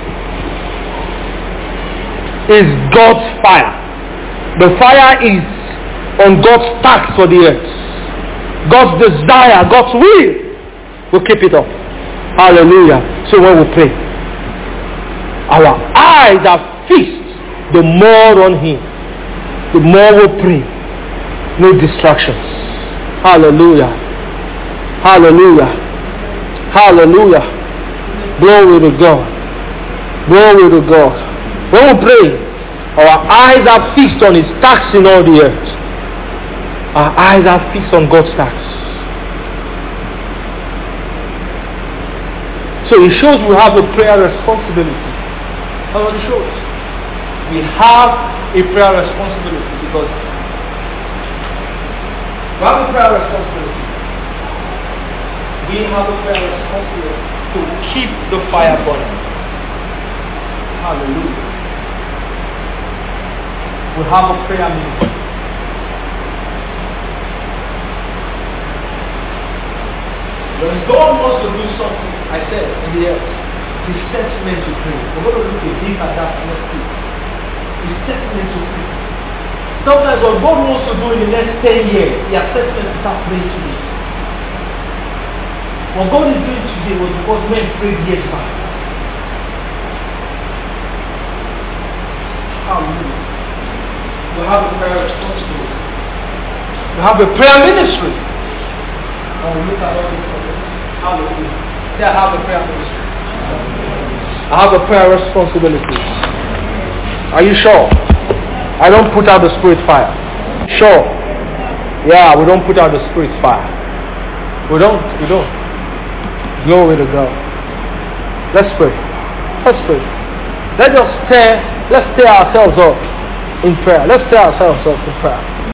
is God's fire. The fire is on God's task for the earth. God's desire, God's will. We keep it up. Hallelujah. So when we pray, our eyes are fixed the more on Him. The more we pray. No distractions. Hallelujah. Hallelujah. Hallelujah. Glory to God. Glory to God. When we pray, our eyes are fixed on His task in all the earth. Our eyes are fixed on God's task. So it shows we have a prayer responsibility. That's what it shows. We have a prayer responsibility because we have a prayer responsibility. We have a prayer responsibility to keep the fire burning. Hallelujah. We have a prayer meeting. When God wants to do something, I said in the earth, He sets men to pray. We're going to look a bit at that next week. He sets men to pray. Sometimes what God wants to do in the next 10 years, He has set men to start praying today. What God is doing today was because men prayed years back. Hallelujah. You have a prayer responsibility. You have a prayer ministry. And we look at all these things. Hallelujah. Say, I have a prayer ministry. I have a prayer responsibility. Are you sure? I don't put out the spirit fire. Sure. Yeah, we don't put out the spirit fire. We don't. Glory to God. Let's pray. Let's pray. Let's stir ourselves up in prayer. Let's stir ourselves up in prayer.